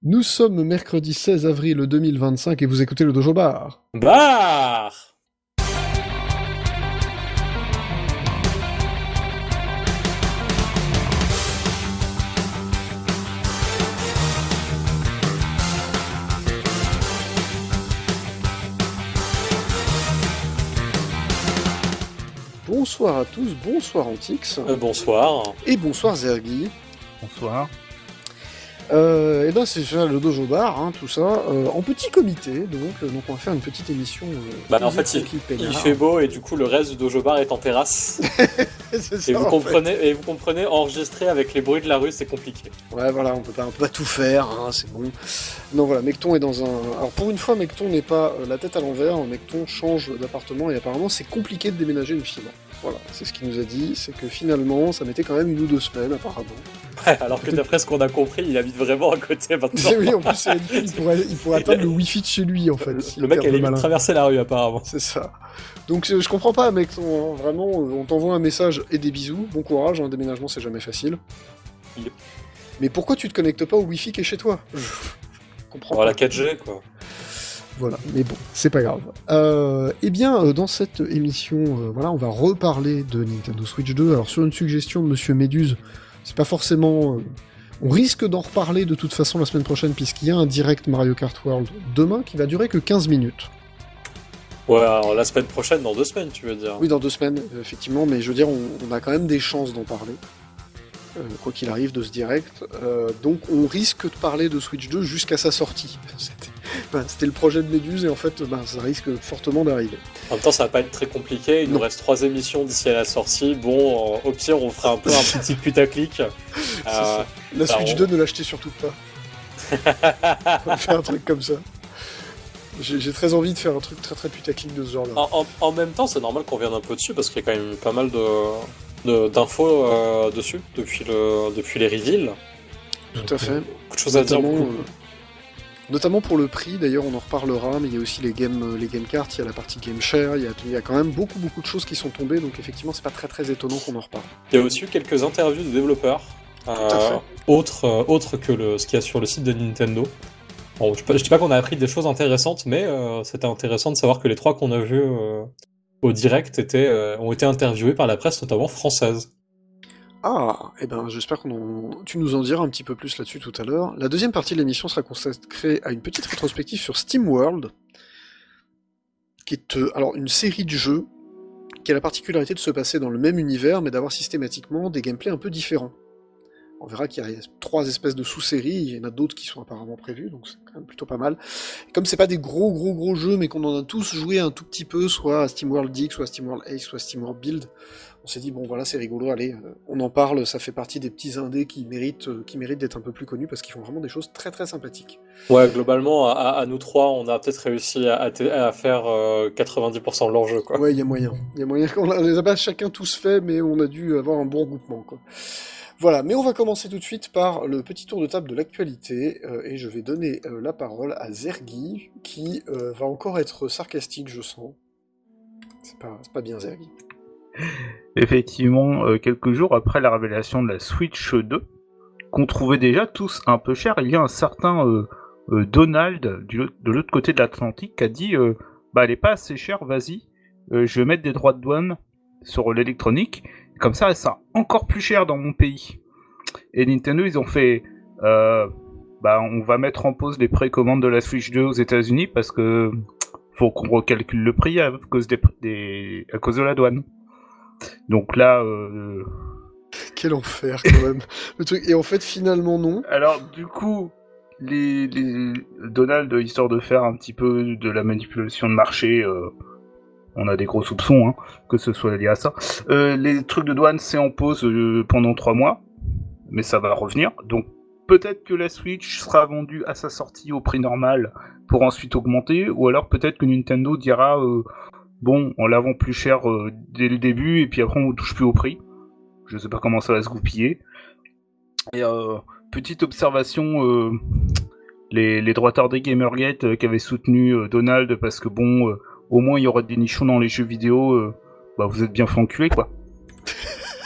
Nous sommes mercredi 16 avril 2025 et vous écoutez le Dojo Bar. Bah. Bonsoir à tous, bonsoir Antix. Bonsoir. Et bonsoir Zergi. Bonsoir. Et ben c'est ça le Dojo Bar, hein, tout ça, en petit comité, donc on va faire une petite émission. En fait, il fait beau et du coup le reste du Dojo Bar est en terrasse. C'est ça, et vous comprenez, enregistrer avec les bruits de la rue, c'est compliqué. Ouais, voilà, on peut pas tout faire, hein, c'est bon. Non, voilà, Mecton est dans un. Alors pour une fois, Mecton n'est pas la tête à l'envers. Mecton change d'appartement et apparemment c'est compliqué de déménager une fille. Voilà, c'est ce qu'il nous a dit, c'est que finalement ça mettait quand même 1 ou 2 semaines apparemment. Ouais, alors que d'après ce qu'on a compris, il habite vraiment à côté maintenant. Oui, en plus il pourrait atteindre le wifi de chez lui en fait. Le mec allait vite traverser la rue apparemment. C'est ça. Donc je comprends pas Mecton, hein, vraiment, on t'envoie un message et des bisous, bon courage, un déménagement c'est jamais facile. Yep. Mais pourquoi tu te connectes pas au wifi qui est chez toi? Je comprends pas. La 4G quoi. Voilà, mais bon, c'est pas grave. Dans cette émission, on va reparler de Nintendo Switch 2. Alors, sur une suggestion de Monsieur Méduse, c'est pas forcément... on risque d'en reparler de toute façon la semaine prochaine, puisqu'il y a un direct Mario Kart World demain qui va durer que 15 minutes. Ouais, alors la semaine prochaine, dans 2 semaines, tu veux dire. Oui, dans 2 semaines, effectivement, mais je veux dire, on a quand même des chances d'en parler. Quoi qu'il arrive de ce direct. Donc on risque de parler de Switch 2 jusqu'à sa sortie. C'était le projet de Méduse et en fait ça risque fortement d'arriver. En même temps ça va pas être très compliqué, il nous reste 3 émissions d'ici à la sortie. Bon, au pire on fera un peu un petit putaclic. La Switch 2 ne l'achetez surtout pas. On va faire un truc comme ça. J'ai très envie de faire un truc très très putaclic de ce genre là. En même temps c'est normal qu'on vienne un peu dessus parce qu'il y a quand même pas mal d'infos dessus depuis les reveals. Tout à fait. Beaucoup de choses à dire. Notamment pour le prix, d'ailleurs on en reparlera, mais il y a aussi les game cards, il y a la partie game share, il y a quand même beaucoup de choses qui sont tombées, donc effectivement c'est pas très étonnant qu'on en reparle. Il y a aussi eu quelques interviews de développeurs, autres que ce qu'il y a sur le site de Nintendo. Bon, je dis pas qu'on a appris des choses intéressantes, mais c'était intéressant de savoir que les 3 qu'on a vus au direct ont été interviewés par la presse, notamment française. Ah, j'espère tu nous en diras un petit peu plus là-dessus tout à l'heure. La deuxième partie de l'émission sera consacrée à une petite rétrospective sur SteamWorld, qui est alors une série de jeux qui a la particularité de se passer dans le même univers, mais d'avoir systématiquement des gameplays un peu différents. On verra qu'il y a 3 espèces de sous-séries, il y en a d'autres qui sont apparemment prévues, donc c'est quand même plutôt pas mal. Et comme c'est pas des gros jeux, mais qu'on en a tous joué un tout petit peu, soit à SteamWorld Dig, soit à SteamWorld Ace, soit à SteamWorld Build, on s'est dit bon voilà c'est rigolo, allez, on en parle, ça fait partie des petits indés qui méritent d'être un peu plus connus parce qu'ils font vraiment des choses très très sympathiques. Ouais, globalement, à nous 3, on a peut-être réussi à faire 90% de l'enjeu, quoi. Ouais, il y a moyen qu'on les a pas chacun tous fait, mais on a dû avoir un bon regroupement, quoi. Voilà, mais on va commencer tout de suite par le petit tour de table de l'actualité, et je vais donner la parole à Zergi, qui va encore être sarcastique, je sens. C'est pas bien, Zergi. Effectivement, quelques jours après la révélation de la Switch 2, qu'on trouvait déjà tous un peu cher, il y a un certain Donald, de l'autre côté de l'Atlantique, qui a dit elle est pas assez chère, vas-y, je vais mettre des droits de douane sur l'électronique, comme ça elle sera encore plus chère dans mon pays. Et Nintendo, ils ont fait on va mettre en pause les précommandes de la Switch 2 aux États-Unis parce que faut qu'on recalcule le prix à cause à cause de la douane. Donc là... Quel enfer, quand même. Le truc... Et en fait, finalement, non. Alors, du coup, les Donald, histoire de faire un petit peu de la manipulation de marché, on a des gros soupçons, hein, que ce soit lié à ça. Les trucs de douane, c'est en pause pendant 3 mois, mais ça va revenir. Donc, peut-être que la Switch sera vendue à sa sortie au prix normal pour ensuite augmenter, ou alors peut-être que Nintendo dira... on la vend plus cher dès le début, et puis après on ne touche plus au prix. Je sais pas comment ça va se goupiller. Et petite observation, les droiteurs des Gamergate qui avaient soutenu Donald, parce que au moins il y aura des nichons dans les jeux vidéo, vous êtes bien fait enculer, quoi.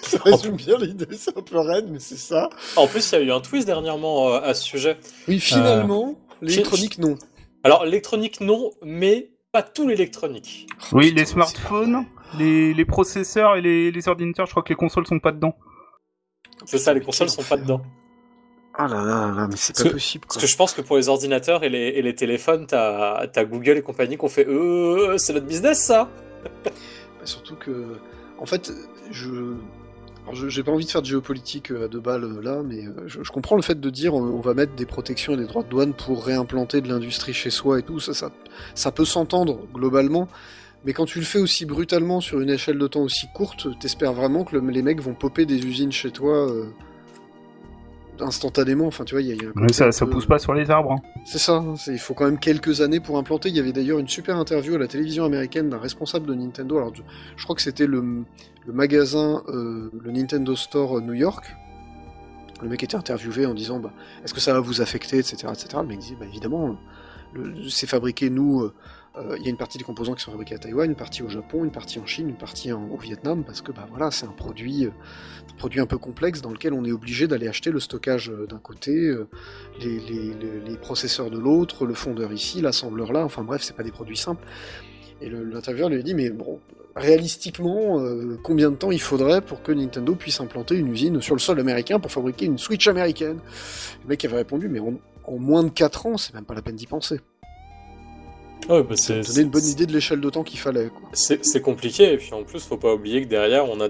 Ça résume bien l'idée, c'est un peu raide, mais c'est ça. En plus, il y a eu un twist dernièrement à ce sujet. Oui, finalement, l'électronique, non. Alors, l'électronique, non, mais pas tout l'électronique. Oui, Putain, les smartphones, les processeurs et les ordinateurs, je crois que les consoles sont pas dedans. C'est ça, les consoles sont pas dedans. Ah là là là, mais c'est Parce pas que- possible, quoi. Parce que je pense que pour les ordinateurs et les téléphones, t'as Google et compagnie qui ont fait c'est notre business, ça. Bah, surtout que, en fait, j'ai pas envie de faire de géopolitique à deux balles là, mais je comprends le fait de dire on va mettre des protections et des droits de douane pour réimplanter de l'industrie chez soi et tout, ça peut s'entendre globalement, mais quand tu le fais aussi brutalement sur une échelle de temps aussi courte, t'espères vraiment que les mecs vont popper des usines chez toi instantanément, enfin tu vois, il y a un Mais côté ça, un ça peu- pousse pas sur les arbres. Hein. C'est ça, hein, il faut quand même quelques années pour implanter. Il y avait d'ailleurs une super interview à la télévision américaine d'un responsable de Nintendo. Alors, je crois que c'était le magasin, le Nintendo Store New York. Le mec était interviewé en disant bah, est-ce que ça va vous affecter, etc., etc. Le mec disait bah, évidemment, c'est fabriqué, nous, il y a une partie des composants qui sont fabriqués à Taïwan, une partie au Japon, une partie en Chine, une partie au Vietnam, parce que bah, voilà, c'est un produit un peu complexe dans lequel on est obligé d'aller acheter le stockage d'un côté, les processeurs de l'autre, le fondeur ici, l'assembleur là, enfin bref, c'est pas des produits simples. Et l'intervieweur lui a dit mais bon, réalistiquement, combien de temps il faudrait pour que Nintendo puisse implanter une usine sur le sol américain pour fabriquer une Switch américaine? Le mec avait répondu mais en moins de 4 ans, c'est même pas la peine d'y penser. Ouais, bah Ça me donnait une bonne idée de l'échelle de temps qu'il fallait, quoi. c'est compliqué, et puis en plus, faut pas oublier que derrière, on a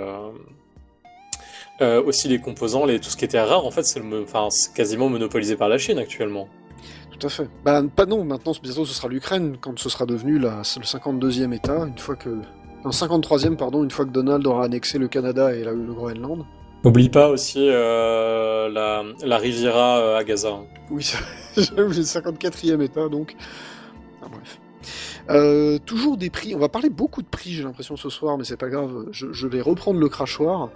aussi les composants, tout ce qui était rare, en fait, c'est quasiment monopolisé par la Chine actuellement. Tout à fait. Bah, pas non, maintenant, bientôt, ce sera l'Ukraine, quand ce sera devenu le 52e État, une fois que... Non, 53e, pardon, une fois que Donald aura annexé le Canada et le Groenland. N'oublie pas aussi la Riviera à Gaza. Hein. Oui, j'avoue, le 54e État, donc... Ah, bref. Toujours des prix, on va parler beaucoup de prix, j'ai l'impression, ce soir, mais c'est pas grave, je vais reprendre le crachoir.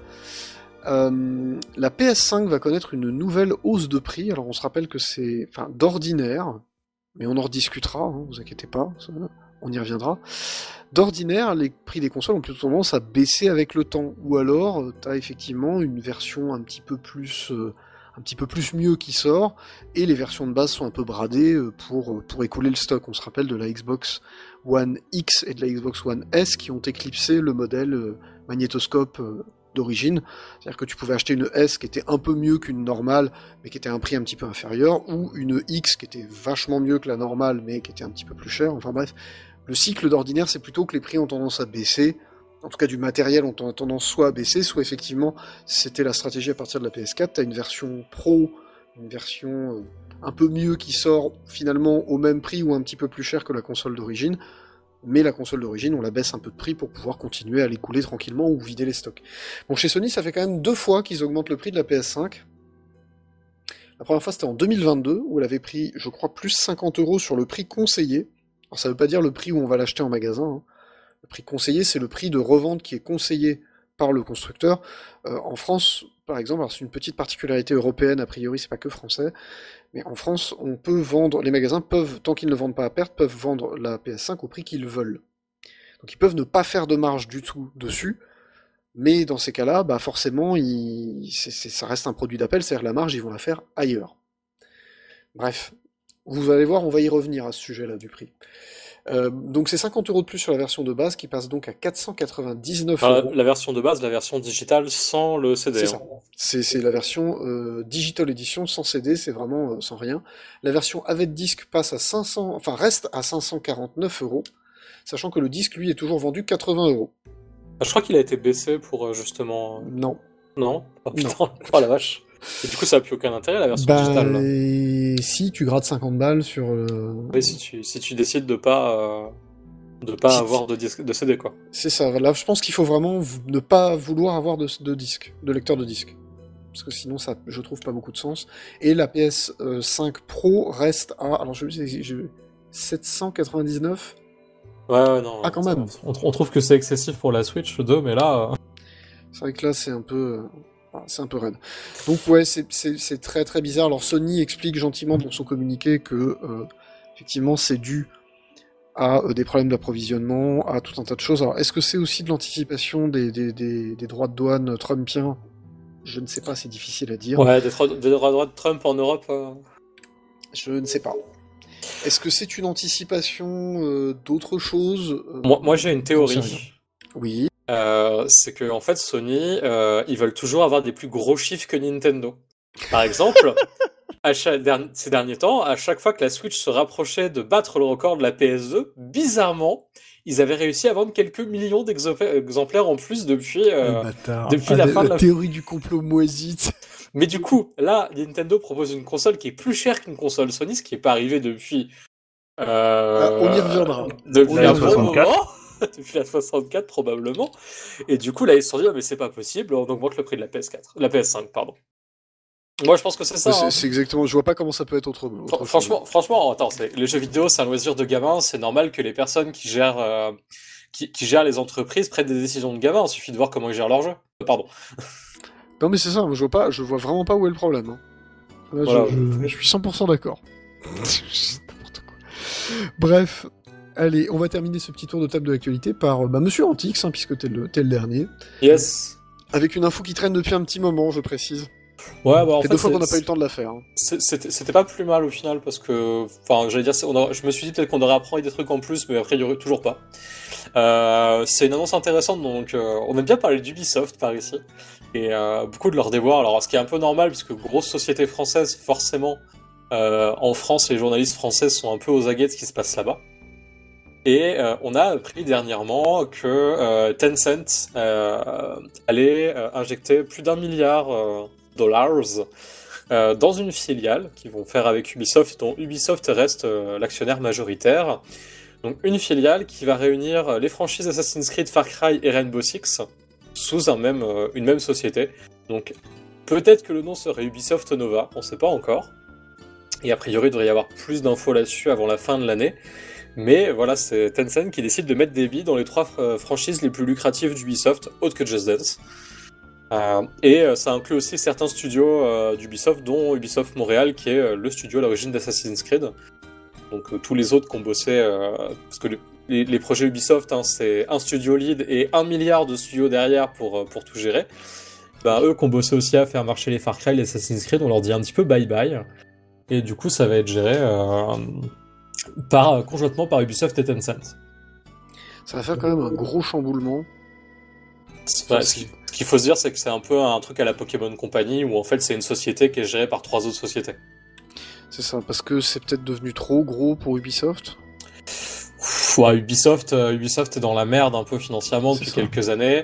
La PS5 va connaître une nouvelle hausse de prix, alors on se rappelle que c'est d'ordinaire, mais on en rediscutera, hein, vous inquiétez pas, on y reviendra. D'ordinaire, les prix des consoles ont plutôt tendance à baisser avec le temps, ou alors t'as effectivement une version un petit peu plus mieux qui sort, et les versions de base sont un peu bradées pour écouler le stock. On se rappelle de la Xbox One X et de la Xbox One S qui ont éclipsé le modèle magnétoscope d'origine, c'est-à-dire que tu pouvais acheter une S qui était un peu mieux qu'une normale, mais qui était à un prix un petit peu inférieur, ou une X qui était vachement mieux que la normale, mais qui était un petit peu plus chère, enfin bref. Le cycle d'ordinaire, c'est plutôt que les prix ont tendance à baisser, en tout cas du matériel ont tendance soit à baisser, soit effectivement, c'était la stratégie à partir de la PS4, t'as une version Pro, une version un peu mieux qui sort finalement au même prix ou un petit peu plus cher que la console d'origine, mais la console d'origine, on la baisse un peu de prix pour pouvoir continuer à l'écouler tranquillement ou vider les stocks. Bon, chez Sony, ça fait quand même 2 fois qu'ils augmentent le prix de la PS5. La première fois, c'était en 2022, où elle avait pris, je crois, plus 50 € sur le prix conseillé. Alors, ça veut pas dire le prix où on va l'acheter en magasin, hein. Le prix conseillé, c'est le prix de revente qui est conseillé par le constructeur. En France, par exemple, alors c'est une petite particularité européenne, a priori, c'est pas que français, mais en France, on peut vendre, les magasins peuvent, tant qu'ils ne vendent pas à perte, peuvent vendre la PS5 au prix qu'ils veulent. Donc ils peuvent ne pas faire de marge du tout dessus, mais dans ces cas-là, bah forcément, ça reste un produit d'appel, c'est-à-dire la marge, ils vont la faire ailleurs. Bref, vous allez voir, on va y revenir à ce sujet-là du prix. Donc c'est 50 € de plus sur la version de base qui passe donc à 499 Alors, €. la version de base, la version digitale sans le CD. C'est hein. ça. C'est la version Digital Edition sans CD, c'est vraiment sans rien. La version avec disque passe à 500, enfin reste à 549 €, sachant que le disque lui est toujours vendu 80 €. Ah, je crois qu'il a été baissé pour justement. Non. Non. Oh putain. Oh la vache. Et du coup, ça n'a plus aucun intérêt la version Bah, digitale. Là. si tu grattes 50 balles sur. Oui, si tu décides de pas avoir de disque de CD quoi. C'est ça. Là, je pense qu'il faut vraiment ne pas vouloir avoir de disque, de lecteur de disque. Parce que sinon, ça, je trouve pas beaucoup de sens. Et la PS5 Pro reste à. Alors, je sais, 799. Ouais, non. Ah, quand même. On trouve que c'est excessif pour la Switch 2, mais là. C'est vrai que là, c'est un peu raide. Donc ouais, c'est très très bizarre. Alors Sony explique gentiment dans son communiqué que effectivement c'est dû à des problèmes d'approvisionnement, à tout un tas de choses. Alors, est-ce que c'est aussi de l'anticipation des droits de douane trumpiens? Je ne sais pas, c'est difficile à dire. Ouais, des droits de Trump en Europe. Je ne sais pas. Est-ce que c'est une anticipation d'autre chose? Moi j'ai une j'en sais théorie. rien. Oui. C'est que en fait Sony, ils veulent toujours avoir des plus gros chiffres que Nintendo. Par exemple, ces derniers temps, à chaque fois que la Switch se rapprochait de battre le record de la PS2, bizarrement, ils avaient réussi à vendre quelques millions d'exemplaires en plus depuis Bâtard. depuis la fin de la. Théorie du complot moisite. Mais du coup, là, Nintendo propose une console qui est plus chère qu'une console Sony, ce qui n'est pas arrivé depuis. On y reviendra. Depuis La un bon 64. moment. Depuis la 64 probablement. Et du coup là ils se sont dit mais c'est pas possible, on augmente le prix de la PS4, la PS5 pardon. Moi je pense que c'est ça. Hein. C'est exactement. Je vois pas comment ça peut être autre chose. Franchement, attends, les jeux vidéo c'est un loisir de gamin, c'est normal que les personnes qui gèrent qui gèrent les entreprises prennent des décisions de gamin. Il suffit de voir comment ils gèrent leur jeu. Pardon. Non mais c'est ça. Moi, je vois vraiment pas où est le problème. Hein. Là, Voilà. je suis 100% d'accord. C'est n'importe quoi. Bref. Allez, on va terminer ce petit tour de table de l'actualité par Monsieur Antix, hein, puisque t'es le dernier. Yes. Avec une info qui traîne depuis un petit moment, je précise. Ouais, bah en Et fait, deux fois qu'on n'a pas eu le temps de la faire. Hein. C'était pas plus mal au final parce que, enfin, j'allais dire, je me suis dit peut-être qu'on aurait appris des trucs en plus, mais après il y aurait toujours pas. C'est une annonce intéressante, donc on aime bien parler d'Ubisoft par ici et beaucoup de leurs déboires. Alors, ce qui est un peu normal puisque grosse société française, forcément, en France, les journalistes français sont un peu aux aguets de ce qui se passe là-bas. Et on a appris dernièrement que Tencent allait injecter plus d'1 milliard dollars dans une filiale qu'ils vont faire avec Ubisoft, dont Ubisoft reste l'actionnaire majoritaire. Donc une filiale qui va réunir les franchises Assassin's Creed, Far Cry et Rainbow Six sous une même société. Donc peut-être que le nom serait Ubisoft Nova, on ne sait pas encore. Et a priori, il devrait y avoir plus d'infos là-dessus avant la fin de l'année. Mais voilà, c'est Tencent qui décide de mettre des billes dans les 3 franchises les plus lucratives d'Ubisoft, autres que Just Dance. Et ça inclut aussi certains studios d'Ubisoft, dont Ubisoft Montréal, qui est le studio à l'origine d'Assassin's Creed. Donc tous les autres qui ont bossé, parce que les projets Ubisoft, hein, c'est un studio lead et 1 milliard de studios derrière pour tout gérer. Ben, eux qui ont bossé aussi à faire marcher les Far Cry, les Assassin's Creed, on leur dit un petit peu bye bye. Et du coup, ça va être géré conjointement par Ubisoft et Tencent. Ça va faire quand même un gros chamboulement. Ouais, ce qu'il faut se dire, c'est que c'est un peu un truc à la Pokémon Company, où en fait c'est une société qui est gérée par 3 autres sociétés. C'est ça, parce que c'est peut-être devenu trop gros pour Ubisoft. Ouais, Ubisoft est dans la merde un peu financièrement depuis quelques années.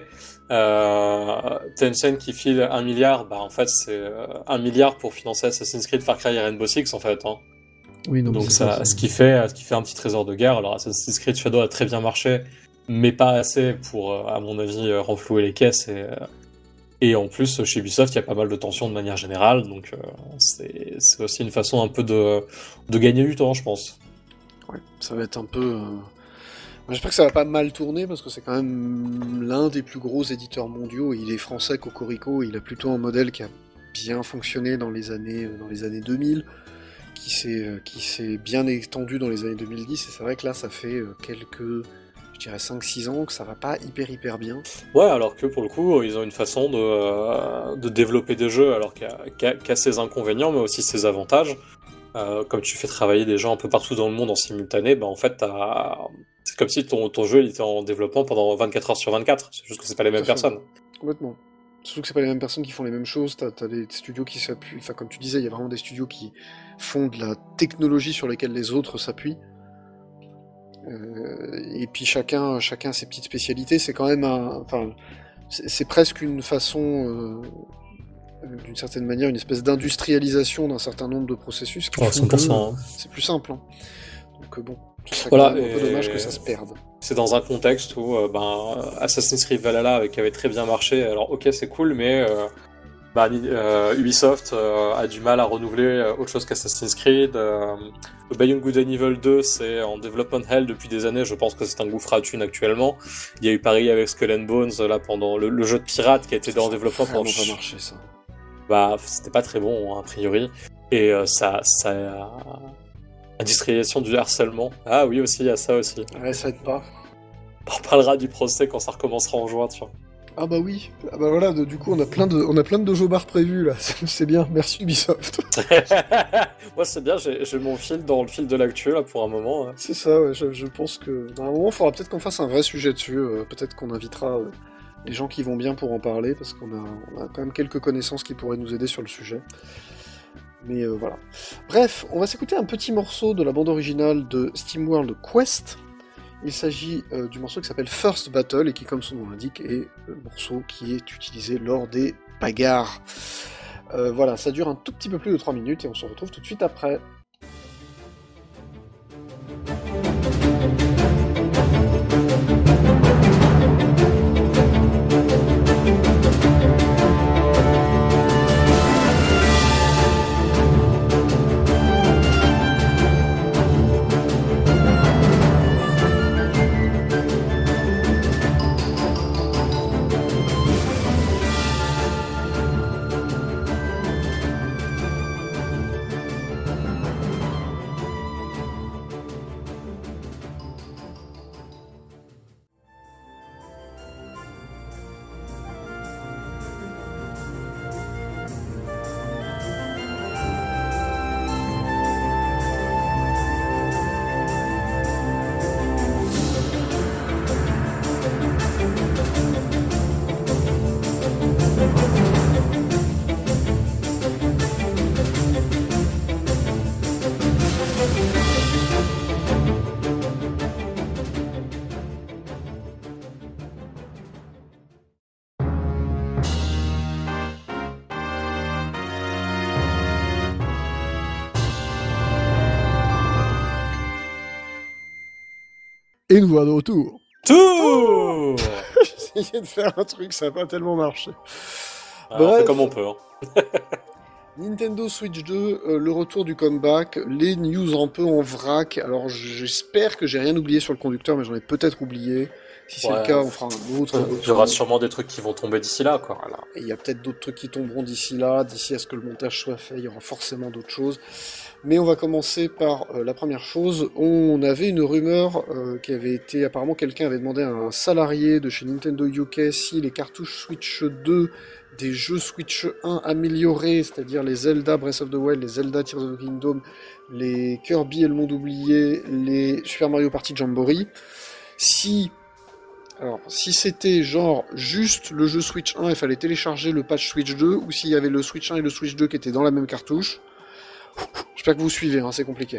Tencent qui file 1 milliard, bah en fait c'est 1 milliard pour financer Assassin's Creed, Far Cry et Rainbow Six en fait. Hein. Oui, non, donc ça, ce qui fait un petit trésor de guerre. Alors Assassin's Creed Shadow a très bien marché, mais pas assez pour, à mon avis, renflouer les caisses. Et en plus, chez Ubisoft, il y a pas mal de tensions de manière générale, donc c'est aussi une façon un peu de gagner du temps, je pense. Ouais, ça va être un peu... J'espère que ça va pas mal tourner, parce que c'est quand même l'un des plus gros éditeurs mondiaux. Il est français, Cocorico, il a plutôt un modèle qui a bien fonctionné dans les années 2000, qui s'est bien étendu dans les années 2010, et c'est vrai que là, ça fait je dirais 5-6 ans que ça va pas hyper bien. Ouais, alors que pour le coup, ils ont une façon de développer des jeux, alors qu'il y a ses inconvénients, mais aussi ses avantages. Comme tu fais travailler des gens un peu partout dans le monde en simultané, bah en fait, c'est comme si ton jeu il était en développement pendant 24 heures sur 24. C'est juste que c'est pas les mêmes personnes. Complètement. Surtout que c'est pas les mêmes personnes qui font les mêmes choses. T'as des studios qui s'appuient. Enfin, comme tu disais, il y a vraiment des studios qui font de la technologie sur lesquelles les autres s'appuient. Et puis chacun a ses petites spécialités. C'est quand même c'est presque une façon, d'une certaine manière, une espèce d'industrialisation d'un certain nombre de processus qui font 100%, que c'est plus simple. Hein. Donc bon, c'est voilà, quand même un peu dommage que ça se perde. C'est dans un contexte où Assassin's Creed Valhalla qui avait très bien marché. Alors ok, c'est cool, mais Ubisoft a du mal à renouveler autre chose qu'Assassin's Creed. Beyond Good and Evil 2, c'est en development hell depuis des années. Je pense que c'est un gouffre à thunes actuellement. Il y a eu pareil avec Skull and Bones là pendant le jeu de pirate qui a été en développement pendant. Ça n'a pas marché ça. Bah, c'était pas très bon, hein, a priori. Et Industrialisation du harcèlement. Ah oui, aussi, il y a ça aussi. Ouais, ça aide pas. On parlera du procès quand ça recommencera en juin, tu vois. Ah bah oui, ah bah voilà, du coup on a plein de dojo bars prévus là, c'est bien, merci Ubisoft. Moi, c'est bien, j'ai mon fil dans le fil de l'actu, là, pour un moment. C'est ça, ouais, je pense que à un moment il faudra peut-être qu'on fasse un vrai sujet dessus, peut-être qu'on invitera les gens qui vont bien pour en parler, parce qu'on a quand même quelques connaissances qui pourraient nous aider sur le sujet. Mais voilà. Bref, on va s'écouter un petit morceau de la bande originale de SteamWorld Quest. Il s'agit du morceau qui s'appelle First Battle et qui, comme son nom l'indique, est le morceau qui est utilisé lors des bagarres. Voilà, ça dure un tout petit peu plus de 3 minutes et on se retrouve tout de suite après. Et nous voilà de retour. Tout J'ai essayé de faire un truc, ça n'a pas tellement marché. On fait comme on peut. Hein. Nintendo Switch 2, le retour du comeback, les news un peu en vrac. Alors j'espère que j'ai rien oublié sur le conducteur, mais j'en ai peut-être oublié. Si c'est le cas, on fera un autre. Il y aura sûrement des trucs qui vont tomber d'ici là, quoi. Voilà. Et il y a peut-être d'autres trucs qui tomberont d'ici là. D'ici à ce que le montage soit fait, il y aura forcément d'autres choses. Mais on va commencer par la première chose. On avait une rumeur qui avait été... Apparemment, quelqu'un avait demandé à un salarié de chez Nintendo UK si les cartouches Switch 2 des jeux Switch 1 améliorés, c'est-à-dire les Zelda Breath of the Wild, les Zelda Tears of the Kingdom, les Kirby et le Monde Oublié, les Super Mario Party Jamboree, si c'était genre juste le jeu Switch 1, il fallait télécharger le patch Switch 2, ou s'il y avait le Switch 1 et le Switch 2 qui étaient dans la même cartouche. J'espère que vous suivez, hein, c'est compliqué.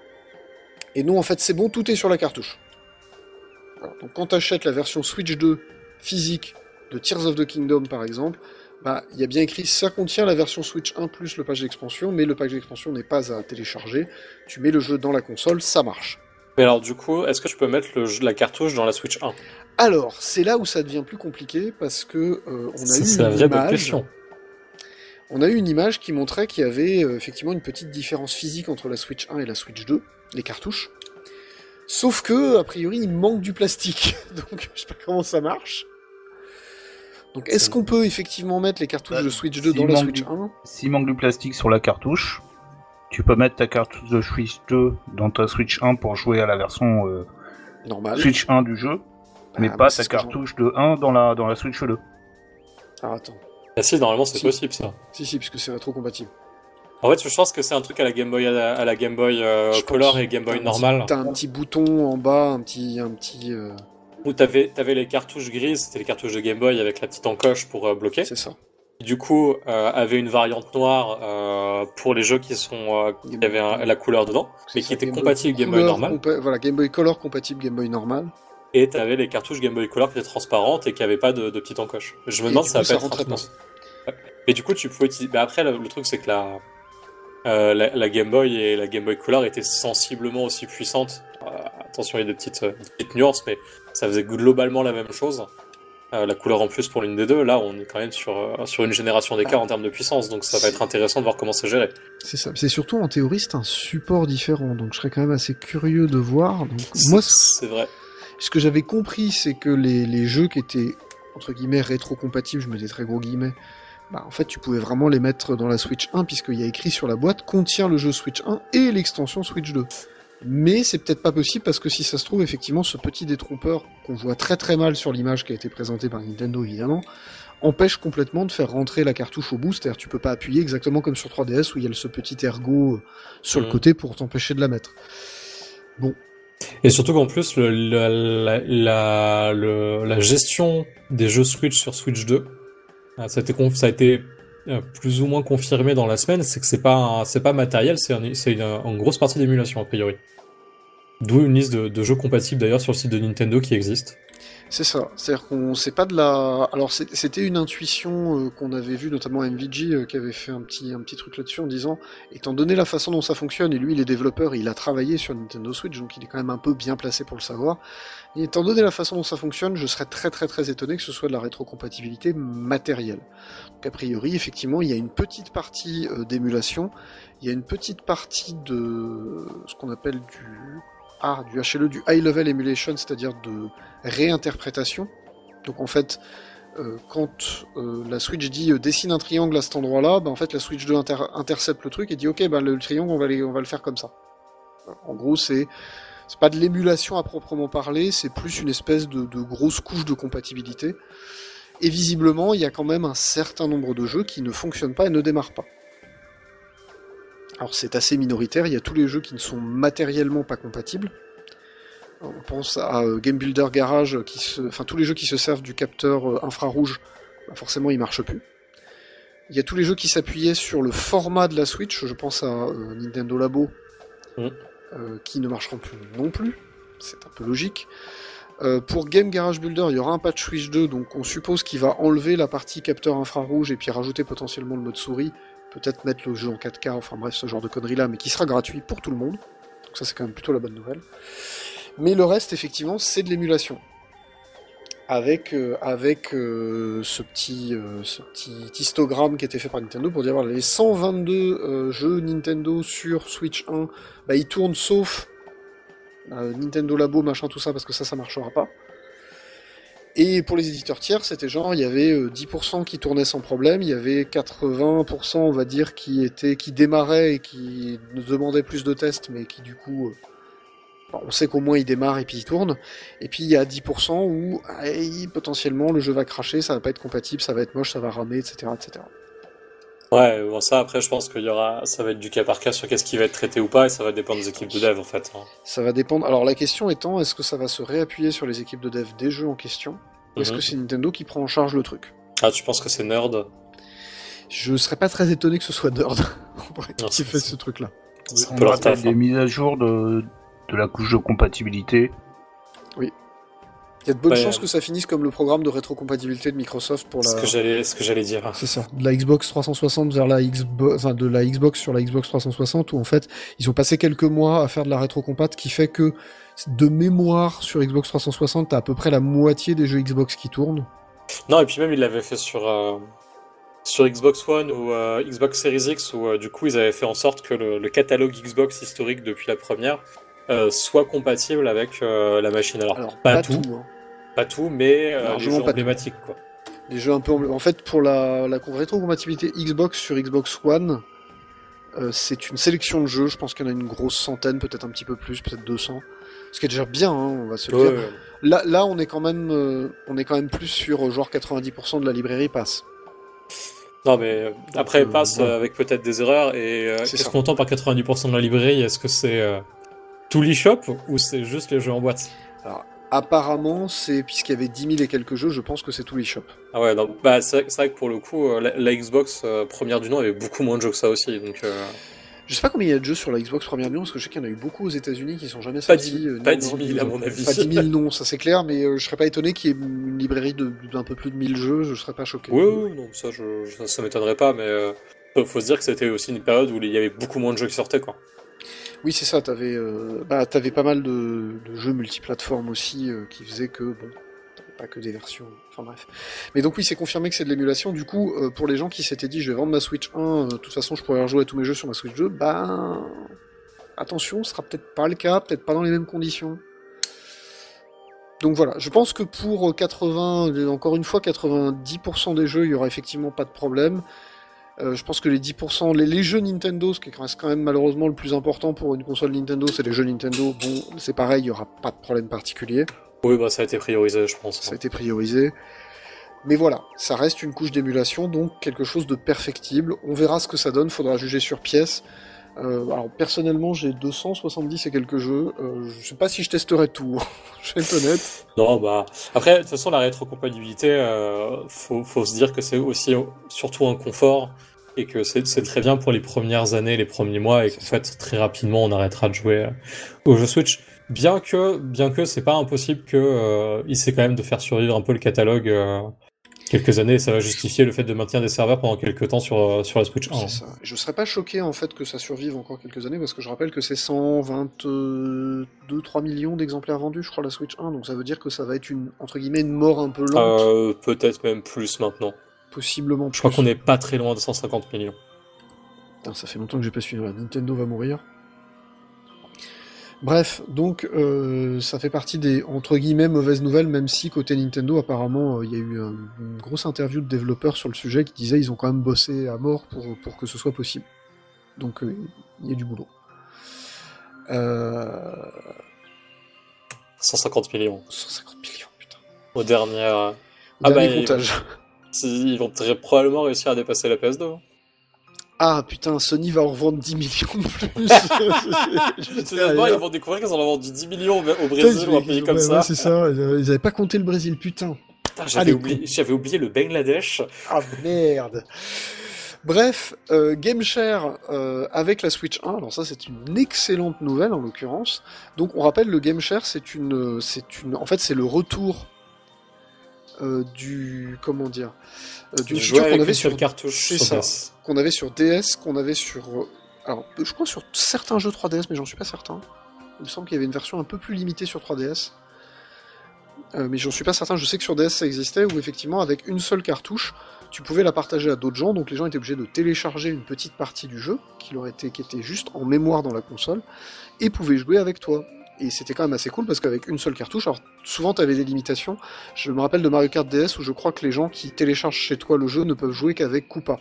Et non, en fait, c'est bon, tout est sur la cartouche. Alors, donc quand tu achètes la version Switch 2 physique de Tears of the Kingdom, par exemple, bah, il y a bien écrit, ça contient la version Switch 1 plus le patch d'expansion, mais le patch d'expansion n'est pas à télécharger. Tu mets le jeu dans la console, ça marche. Mais alors, du coup, est-ce que tu peux mettre la cartouche dans la Switch 1 ? Alors, c'est là où ça devient plus compliqué, parce que C'est la vraie bonne question. On a eu une image qui montrait qu'il y avait effectivement une petite différence physique entre la Switch 1 et la Switch 2, les cartouches. Sauf que, a priori, il manque du plastique. Donc, je sais pas comment ça marche. Donc, est-ce qu'on peut effectivement mettre les cartouches de Switch 2 dans la Switch 1 ? S'il manque du plastique sur la cartouche, tu peux mettre ta cartouche de Switch 2 dans ta Switch 1 pour jouer à la version normale Switch 1 du jeu, mais pas ta cartouche de 1 dans la Switch 2. Ah, attends. Ah si, normalement c'est possible ça. Si, parce que c'est rétro-compatible. En fait, je pense que c'est un truc à la Game Boy, à la Game Boy Color et Game Boy normal. T'as un petit bouton en bas, un petit. Où t'avais les cartouches grises, c'était les cartouches de Game Boy avec la petite encoche pour bloquer. C'est ça. Du coup, avait une variante noire pour les jeux qui avaient la couleur dedans, mais qui était compatible Game Boy normal. Voilà, Game Boy Color compatible Game Boy normal. Et t'avais les cartouches Game Boy Color qui étaient transparentes et qui n'avaient pas de petite encoche. Je me demande si ça va pas être transparent. Mais du coup, tu pouvais utiliser. Bah après, le truc, c'est que la Game Boy et la Game Boy Color étaient sensiblement aussi puissantes. Attention, il y a des petites nuances, mais ça faisait globalement la même chose. La couleur en plus pour l'une des deux, là, on est quand même sur une génération d'écart en termes de puissance, donc ça va être intéressant de voir comment c'est géré. C'est ça. C'est surtout, en théorie, c'est un support différent, donc je serais quand même assez curieux de voir. Donc, moi, c'est vrai. Ce que j'avais compris, c'est que les jeux qui étaient, entre guillemets, rétro-compatibles, je mets des très gros guillemets, bah en fait tu pouvais vraiment les mettre dans la Switch 1 puisqu'il y a écrit sur la boîte contient le jeu Switch 1 et l'extension Switch 2. Mais c'est peut-être pas possible parce que si ça se trouve effectivement ce petit détrompeur qu'on voit très très mal sur l'image qui a été présentée par Nintendo évidemment empêche complètement de faire rentrer la cartouche au bout, c'est-à-dire tu peux pas appuyer exactement comme sur 3DS où il y a ce petit ergot sur le côté pour t'empêcher de la mettre. Bon. Et surtout qu'en plus, la gestion des jeux Switch sur Switch 2, ça a été plus ou moins confirmé dans la semaine, c'est que c'est pas matériel, c'est une grosse partie d'émulation a priori. D'où une liste de jeux compatibles d'ailleurs sur le site de Nintendo qui existe. C'est ça, c'est-à-dire qu'on sait pas de la... Alors c'était une intuition qu'on avait vue, notamment MVG qui avait fait un petit truc là-dessus en disant, étant donné la façon dont ça fonctionne, et lui il est développeur, il a travaillé sur Nintendo Switch, donc il est quand même un peu bien placé pour le savoir, et étant donné la façon dont ça fonctionne, je serais très très très étonné que ce soit de la rétrocompatibilité matérielle. Donc a priori, effectivement, il y a une petite partie d'émulation, il y a une petite partie de ce qu'on appelle du HLE, du High Level Emulation, c'est-à-dire de réinterprétation. Donc en fait, quand la Switch dit dessine un triangle à cet endroit-là, bah, en fait la Switch 2 intercepte le truc et dit ok, bah, le triangle on va le faire comme ça. En gros, c'est pas de l'émulation à proprement parler, c'est plus une espèce de grosse couche de compatibilité. Et visiblement, il y a quand même un certain nombre de jeux qui ne fonctionnent pas et ne démarrent pas. Alors c'est assez minoritaire, il y a tous les jeux qui ne sont matériellement pas compatibles. On pense à Game Builder Garage, tous les jeux qui se servent du capteur infrarouge, bah forcément ils marchent plus. Il y a tous les jeux qui s'appuyaient sur le format de la Switch, je pense à Nintendo Labo, qui ne marcheront plus non plus, c'est un peu logique. Pour Game Garage Builder, il y aura un patch Switch 2, donc on suppose qu'il va enlever la partie capteur infrarouge et puis rajouter potentiellement le mode souris, peut-être mettre le jeu en 4K, enfin bref, ce genre de conneries-là, mais qui sera gratuit pour tout le monde. Donc ça, c'est quand même plutôt la bonne nouvelle. Mais le reste, effectivement, c'est de l'émulation. Avec ce petit histogramme qui était fait par Nintendo pour dire, voilà, les 122 jeux Nintendo sur Switch 1, bah, ils tournent sauf Nintendo Labo, machin, tout ça, parce que ça marchera pas. Et pour les éditeurs tiers, c'était genre, il y avait 10% qui tournaient sans problème, il y avait 80%, on va dire, qui démarraient et qui nous demandaient plus de tests, mais qui du coup, on sait qu'au moins ils démarrent et puis ils tournent. Et puis il y a 10% où potentiellement le jeu va cracher, ça va pas être compatible, ça va être moche, ça va ramer, etc., etc. Ouais, bon ça après je pense ça va être du cas par cas sur qu'est-ce qui va être traité ou pas et ça va dépendre des équipes de dev en fait. Ça va dépendre. Alors la question étant, est-ce que ça va se réappuyer sur les équipes de dev des jeux en question, ou est-ce que c'est Nintendo qui prend en charge le truc? Ah, tu penses que c'est Nerd? Je serais pas très étonné que ce soit Nerd qui fait ce truc-là. On rappelle des mises à jour de la couche de compatibilité. Oui. Il y a de bonnes chances que ça finisse comme le programme de rétrocompatibilité de Microsoft pour la... Ce que j'allais dire. C'est ça. De la Xbox 360 vers la Xbox... Enfin, de la Xbox sur la Xbox 360, où en fait, ils ont passé quelques mois à faire de la rétrocompat, qui fait que, de mémoire, sur Xbox 360, t'as à peu près la moitié des jeux Xbox qui tournent. Non, et puis même, ils l'avaient fait sur Xbox One ou Xbox Series X, où du coup, ils avaient fait en sorte que le catalogue Xbox historique depuis la première soit compatible avec la machine. Alors pas tout, hein. Pas tout, mais les jeux emblématiques, quoi. Les jeux un peu en fait, pour la rétrocompatibilité Xbox sur Xbox One, c'est une sélection de jeux. Je pense qu'il y en a une grosse centaine, peut-être un petit peu plus, peut-être 200. Ce qui est déjà bien, hein, on va se le dire. Ouais. Là, on est quand même plus sur genre 90% de la librairie passe. Non, mais après, passe avec peut-être des erreurs. Et qu'est-ce qu'on entend par 90% de la librairie? Est-ce que c'est tout l'eShop ou c'est juste les jeux en boîte? Alors, apparemment, puisqu'il y avait 10 000 et quelques jeux, je pense que c'est tout l'eShop. Ah ouais, donc, bah, c'est vrai que pour le coup, la Xbox première du nom avait beaucoup moins de jeux que ça aussi. Donc, je sais pas combien il y a de jeux sur la Xbox première du nom, parce que je sais qu'il y en a eu beaucoup aux États-Unis qui sont jamais sortis. Pas 10 000 à mon avis. Pas 10 000 non, ça c'est clair, mais je serais pas étonné qu'il y ait une librairie d'un peu plus de 1000 jeux, je serais pas choqué. Oui, non, ça m'étonnerait pas, mais faut se dire que c'était aussi une période où il y avait beaucoup moins de jeux qui sortaient, quoi. Oui, c'est ça, t'avais pas mal de jeux multiplateformes aussi qui faisaient que, bon, t'avais pas que des versions, enfin bref. Mais donc oui, c'est confirmé que c'est de l'émulation, du coup, pour les gens qui s'étaient dit je vais vendre ma Switch 1, de toute façon je pourrais rejouer à tous mes jeux sur ma Switch 2, attention, ce sera peut-être pas le cas, peut-être pas dans les mêmes conditions. Donc voilà, je pense que pour 90% des jeux, il y aura effectivement pas de problème. Je pense que les 10%, les jeux Nintendo, ce qui reste quand même malheureusement le plus important pour une console Nintendo, c'est les jeux Nintendo. Bon, c'est pareil, il y aura pas de problème particulier. Oui, bah ça a été priorisé, je pense. Ça a été priorisé. Mais voilà, ça reste une couche d'émulation, donc quelque chose de perfectible. On verra ce que ça donne, faudra juger sur pièce. Alors personnellement, j'ai 270 et quelques jeux. Je sais pas si je testerai tout, je vais être honnête. Non, bah après, de toute façon, la rétrocompatibilité, faut se dire que c'est aussi surtout un confort et que c'est très bien pour les premières années, les premiers mois, et qu'en fait, très rapidement, on arrêtera de jouer aux jeux Switch. Bien que c'est pas impossible que il essaie quand même de faire survivre un peu le catalogue quelques années, et ça va justifier le fait de maintenir des serveurs pendant quelques temps sur la Switch 1. C'est ça. Je serais pas choqué en fait que ça survive encore quelques années, parce que je rappelle que c'est 122-3 millions d'exemplaires vendus, je crois, la Switch 1, donc ça veut dire que ça va être une, entre guillemets, une mort un peu lente. Peut-être même plus maintenant. Possiblement plus. Je crois qu'on est pas très loin de 150 millions. Putain, ça fait longtemps que j'ai pas suivi. Nintendo va mourir. Bref, donc ça fait partie des, entre guillemets, mauvaises nouvelles, même si côté Nintendo, apparemment, il y a eu une grosse interview de développeurs sur le sujet qui disait ils ont quand même bossé à mort pour que ce soit possible. Donc il y a du boulot. 150 millions. 150 millions, putain. Au dernier... Dernier comptage. Ils vont probablement réussir à dépasser la PS2. Ah putain, Sony va en revendre 10 millions de plus. Finalement, ils vont découvrir qu'ils en ont vendu 10 millions au Brésil ou un pays comme ça. Ouais, c'est ça, ils avaient pas compté le Brésil, putain. J'avais oublié le Bangladesh. Ah merde. Bref, GameShare avec la Switch 1, alors ça c'est une excellente nouvelle en l'occurrence. Donc on rappelle, le GameShare en fait c'est le retour d'une feature qu'on avait sur cartouche. C'est ça, qu'on avait sur DS, qu'on avait sur alors je crois sur certains jeux 3DS, mais j'en suis pas certain. Il me semble qu'il y avait une version un peu plus limitée sur 3DS. Mais j'en suis pas certain, je sais que sur DS ça existait, où effectivement avec une seule cartouche, tu pouvais la partager à d'autres gens, donc les gens étaient obligés de télécharger une petite partie du jeu, qui était juste en mémoire dans la console, et pouvaient jouer avec toi. Et c'était quand même assez cool, parce qu'avec une seule cartouche, alors souvent t'avais des limitations, je me rappelle de Mario Kart DS, où je crois que les gens qui téléchargent chez toi le jeu ne peuvent jouer qu'avec Koopa.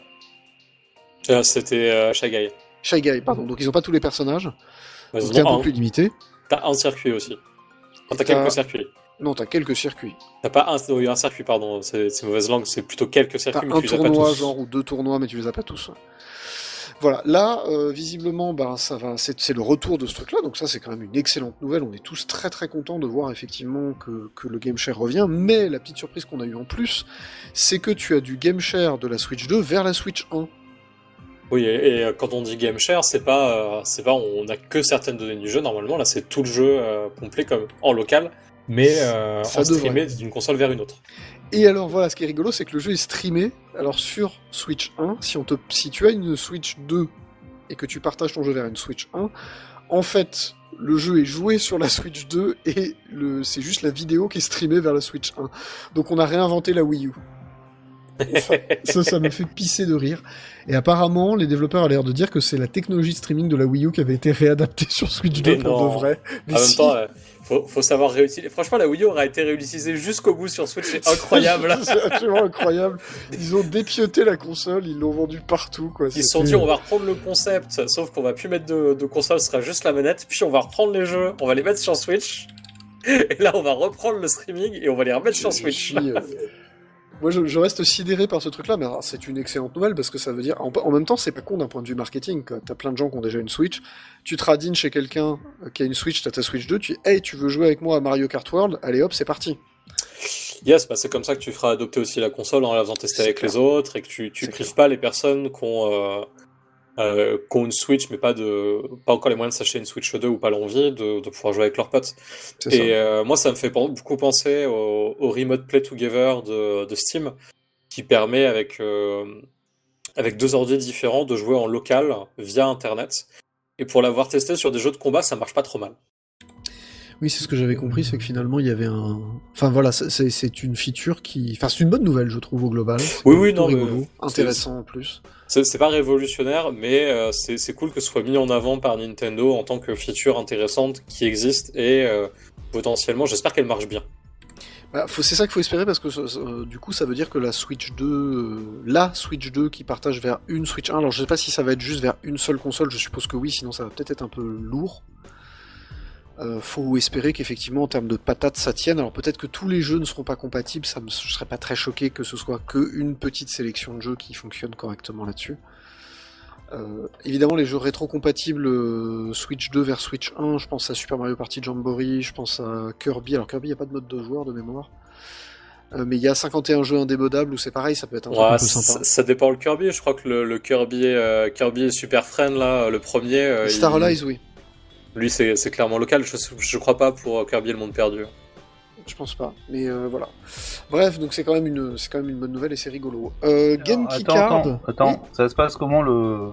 C'était Shy Guy. Shy Guy, pardon, donc ils ont pas tous les personnages, Ouais, donc t'es un peu plus limité. T'as un circuit aussi. T'as quelques circuits. Non, t'as quelques circuits. T'as pas un circuit, pardon, c'est mauvaise langue, c'est plutôt quelques circuits, mais tu les as pas tous. Un tournoi, genre, ou deux tournois, mais tu les as pas tous. Voilà, là, visiblement, c'est le retour de ce truc-là, donc ça c'est quand même une excellente nouvelle, on est tous très très contents de voir effectivement que le GameShare revient, mais la petite surprise qu'on a eue en plus, c'est que tu as du GameShare de la Switch 2 vers la Switch 1. Oui, et quand on dit GameShare, c'est pas on a que certaines données du jeu, normalement, là c'est tout le jeu complet comme en local, mais en streamé d'une console vers une autre. Et alors voilà, ce qui est rigolo, c'est que le jeu est streamé. Alors sur Switch 1, si tu as une Switch 2 et que tu partages ton jeu vers une Switch 1, en fait, le jeu est joué sur la Switch 2 et c'est juste la vidéo qui est streamée vers la Switch 1. Donc on a réinventé la Wii U. Ça me fait pisser de rire. Et apparemment, les développeurs ont l'air de dire que c'est la technologie de streaming de la Wii U qui avait été réadaptée sur Switch 2 pour de vrai. Mais en même temps, faut savoir réutiliser. Franchement, la Wii U aura été réutilisée jusqu'au bout sur Switch, c'est incroyable. C'est absolument incroyable. Ils ont dépioté la console, ils l'ont vendue partout, quoi. Ils se sont dit, on va reprendre le concept, sauf qu'on va plus mettre de console, ce sera juste la manette, puis on va reprendre les jeux, on va les mettre sur Switch, et là on va reprendre le streaming et on va les remettre sur Switch. Moi, je reste sidéré par ce truc-là, mais alors, c'est une excellente nouvelle parce que ça veut dire, en même temps, c'est pas con d'un point de vue marketing. T'as plein de gens qui ont déjà une Switch. Tu te radines chez quelqu'un qui a une Switch, t'as ta Switch 2, tu dis, hey, tu veux jouer avec moi à Mario Kart World? Allez hop, c'est parti. Yes, bah c'est comme ça que tu feras adopter aussi la console en la faisant tester avec les autres et que tu prives pas les personnes qui ont une Switch mais pas encore les moyens de s'acheter une Switch 2 ou pas l'envie de pouvoir jouer avec leurs potes. Moi ça me fait beaucoup penser au Remote Play Together de Steam qui permet avec deux ordi différents de jouer en local via internet, et pour l'avoir testé sur des jeux de combat ça marche pas trop mal. Oui, c'est ce que j'avais compris, c'est que finalement il y avait enfin voilà, c'est une feature c'est une bonne nouvelle, je trouve, au global. Oui, non, rigolo, intéressant en plus. C'est pas révolutionnaire, mais c'est cool que ce soit mis en avant par Nintendo en tant que feature intéressante qui existe, et potentiellement, j'espère qu'elle marche bien. Bah, c'est ça qu'il faut espérer parce que du coup ça veut dire que la Switch 2 qui partage vers une Switch 1, alors je sais pas si ça va être juste vers une seule console, je suppose que oui, sinon ça va peut-être être un peu lourd. Faut espérer qu'effectivement en termes de patates ça tienne, alors peut-être que tous les jeux ne seront pas compatibles, je serais pas très choqué que ce soit qu'une petite sélection de jeux qui fonctionne correctement là-dessus. Évidemment les jeux rétro-compatibles Switch 2 vers Switch 1, je pense à Super Mario Party Jamboree, je pense à Kirby, alors Kirby il n'y a pas de mode de joueur de mémoire, mais il y a 51 jeux indémodables où c'est pareil, ça peut être un truc un peu sympa. Ça dépend le Kirby, je crois que le Kirby Super Friend là, le premier... Star Allies, oui. Lui c'est clairement local, je crois pas pour Kirby et le monde perdu. Je pense pas, mais voilà. Bref, donc c'est quand même une bonne nouvelle et c'est rigolo. Game Keycard. Attends, oui. ça se passe comment le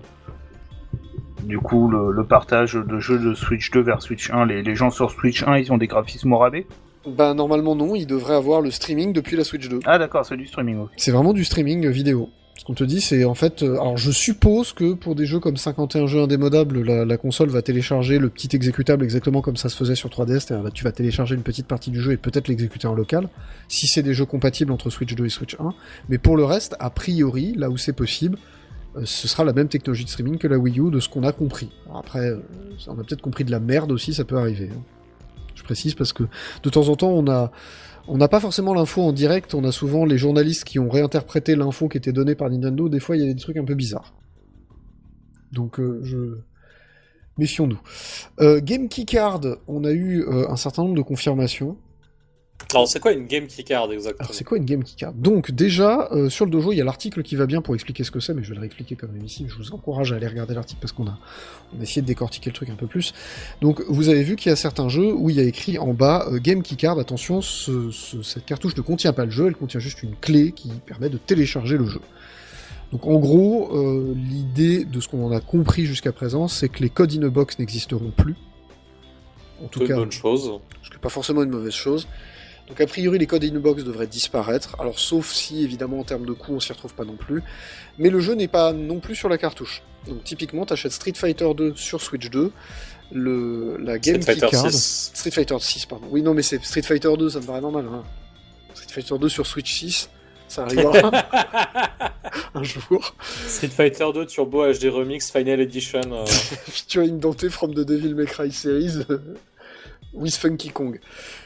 partage de jeux de Switch 2 vers Switch 1? Les gens sur Switch 1, ils ont des graphismes au rabais? Ben normalement non, ils devraient avoir le streaming depuis la Switch 2. Ah d'accord, c'est du streaming. Okay. C'est vraiment du streaming vidéo. Ce qu'on te dit, c'est en fait... alors je suppose que pour des jeux comme 51 jeux indémodables, la console va télécharger le petit exécutable exactement comme ça se faisait sur 3DS, c'est-à-dire là tu vas télécharger une petite partie du jeu et peut-être l'exécuter en local, si c'est des jeux compatibles entre Switch 2 et Switch 1. Mais pour le reste, a priori, là où c'est possible, ce sera la même technologie de streaming que la Wii U, de ce qu'on a compris. Alors après, on a peut-être compris de la merde aussi, ça peut arriver. Je précise parce que de temps en temps, on n'a pas forcément l'info en direct, on a souvent les journalistes qui ont réinterprété l'info qui était donnée par Nintendo, des fois il y a des trucs un peu bizarres. Donc méfions-nous. Game Keycard, on a eu un certain nombre de confirmations. Alors c'est quoi une Game Keycard exactement? Alors c'est quoi une Game Keycard? Donc déjà, sur le dojo, il y a l'article qui va bien pour expliquer ce que c'est, mais je vais le réexpliquer quand même ici, je vous encourage à aller regarder l'article parce qu'on a essayé de décortiquer le truc un peu plus. Donc vous avez vu qu'il y a certains jeux où il y a écrit en bas Game Keycard, attention, cette cartouche ne contient pas le jeu, elle contient juste une clé qui permet de télécharger le jeu. Donc en gros, l'idée de ce qu'on en a compris jusqu'à présent, c'est que les codes in a box n'existeront plus. En tout cas, une bonne chose. Ce qui n'est pas forcément une mauvaise chose. Donc a priori les codes in-box devraient disparaître, alors sauf si évidemment en termes de coût on s'y retrouve pas non plus, mais le jeu n'est pas non plus sur la cartouche. Donc typiquement t'achètes Street Fighter 2 sur Switch 2, la Game Keycard... Street Fighter 6, pardon. Oui non mais c'est Street Fighter 2, ça me paraît normal. Hein. Street Fighter 2 sur Switch 6, ça arrivera un jour. Street Fighter 2 Turbo HD Remix Final Edition. Featuring Dante from the Devil May Cry series with Funky Kong.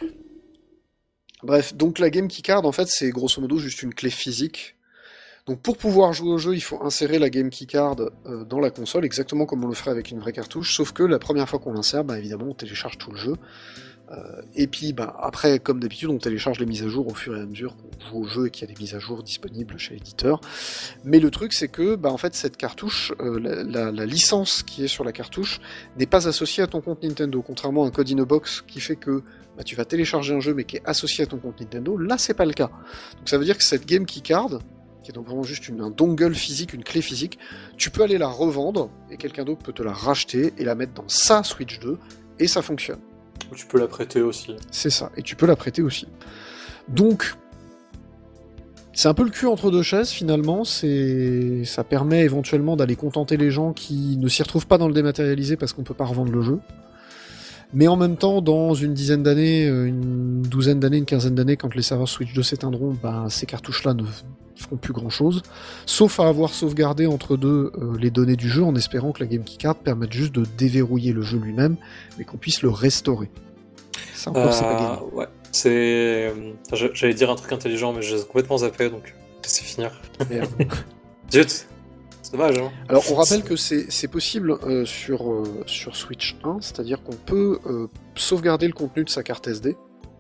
Bref, donc la Game Keycard, en fait, c'est grosso modo juste une clé physique. Donc pour pouvoir jouer au jeu, il faut insérer la Game Keycard dans la console, exactement comme on le ferait avec une vraie cartouche, sauf que la première fois qu'on l'insère, bah, évidemment, on télécharge tout le jeu. Et puis, bah, après, comme d'habitude, on télécharge les mises à jour au fur et à mesure qu'on joue au jeu et qu'il y a des mises à jour disponibles chez l'éditeur. Mais le truc, c'est que, bah, en fait, cette cartouche, la licence qui est sur la cartouche n'est pas associée à ton compte Nintendo, contrairement à un code in a box qui fait que bah, tu vas télécharger un jeu mais qui est associé à ton compte Nintendo. Là, c'est pas le cas. Donc ça veut dire que cette Game Keycard, qui est donc vraiment juste un dongle physique, une clé physique, tu peux aller la revendre et quelqu'un d'autre peut te la racheter et la mettre dans sa Switch 2 et ça fonctionne. Tu peux la prêter aussi. C'est ça, et tu peux la prêter aussi. Donc, c'est un peu le cul entre deux chaises finalement, ça permet éventuellement d'aller contenter les gens qui ne s'y retrouvent pas dans le dématérialisé parce qu'on peut pas revendre le jeu. Mais en même temps, dans une dizaine d'années, une douzaine d'années, une quinzaine d'années, quand les serveurs Switch 2 s'éteindront, ben, ces cartouches-là ne feront plus grand-chose, sauf à avoir sauvegardé entre deux les données du jeu en espérant que la Game Keycard permette juste de déverrouiller le jeu lui-même, mais qu'on puisse le restaurer. Ça encore, c'est pas gagné. Ouais, j'allais dire un truc intelligent, mais j'ai complètement zappé, donc laissez finir. Merde. Zut. C'est dommage, hein. Alors on rappelle que c'est possible sur Switch 1, c'est-à-dire qu'on peut sauvegarder le contenu de sa carte SD.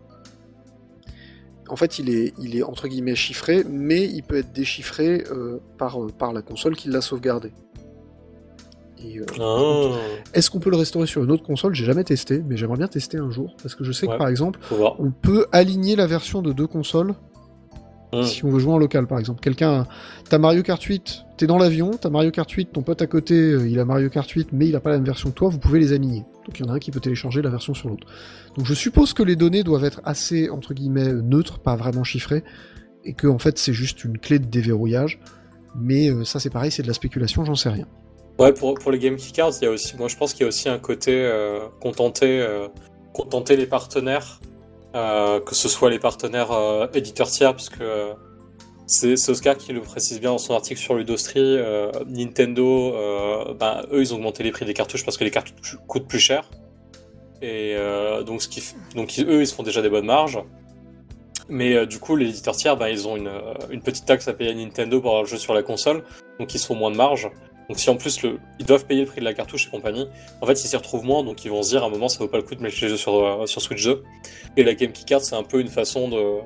En fait, il est entre guillemets chiffré, mais il peut être déchiffré par la console qui l'a sauvegardé. Et, est-ce qu'on peut le restaurer sur une autre console? J'ai jamais testé, mais j'aimerais bien tester un jour, parce que je sais que par exemple, on peut aligner la version de deux consoles. Si on veut jouer en local, par exemple. T'as Mario Kart 8, t'es dans l'avion, t'as Mario Kart 8, ton pote à côté, il a Mario Kart 8, mais il a pas la même version que toi, vous pouvez les aligner. Donc il y en a un qui peut télécharger la version sur l'autre. Donc je suppose que les données doivent être assez, entre guillemets, neutres, pas vraiment chiffrées, et que en fait c'est juste une clé de déverrouillage. Mais ça c'est pareil, c'est de la spéculation, j'en sais rien. Ouais, pour les Game Keycards, moi je pense qu'il y a aussi un côté contenter les partenaires que ce soit les partenaires éditeurs tiers, puisque c'est Oscar qui le précise bien dans son article sur Ludostri. Nintendo, eux, ils ont augmenté les prix des cartouches parce que les cartouches coûtent plus cher. Et donc, eux, ils se font déjà des bonnes marges. Mais du coup, les éditeurs tiers, ils ont une petite taxe à payer à Nintendo pour avoir le jeu sur la console, donc ils se font moins de marge. Donc si en plus ils doivent payer le prix de la cartouche et compagnie, en fait ils s'y retrouvent moins, donc ils vont se dire à un moment ça vaut pas le coup de mettre les jeux sur Switch 2. Et la Game Key Card, c'est un peu une façon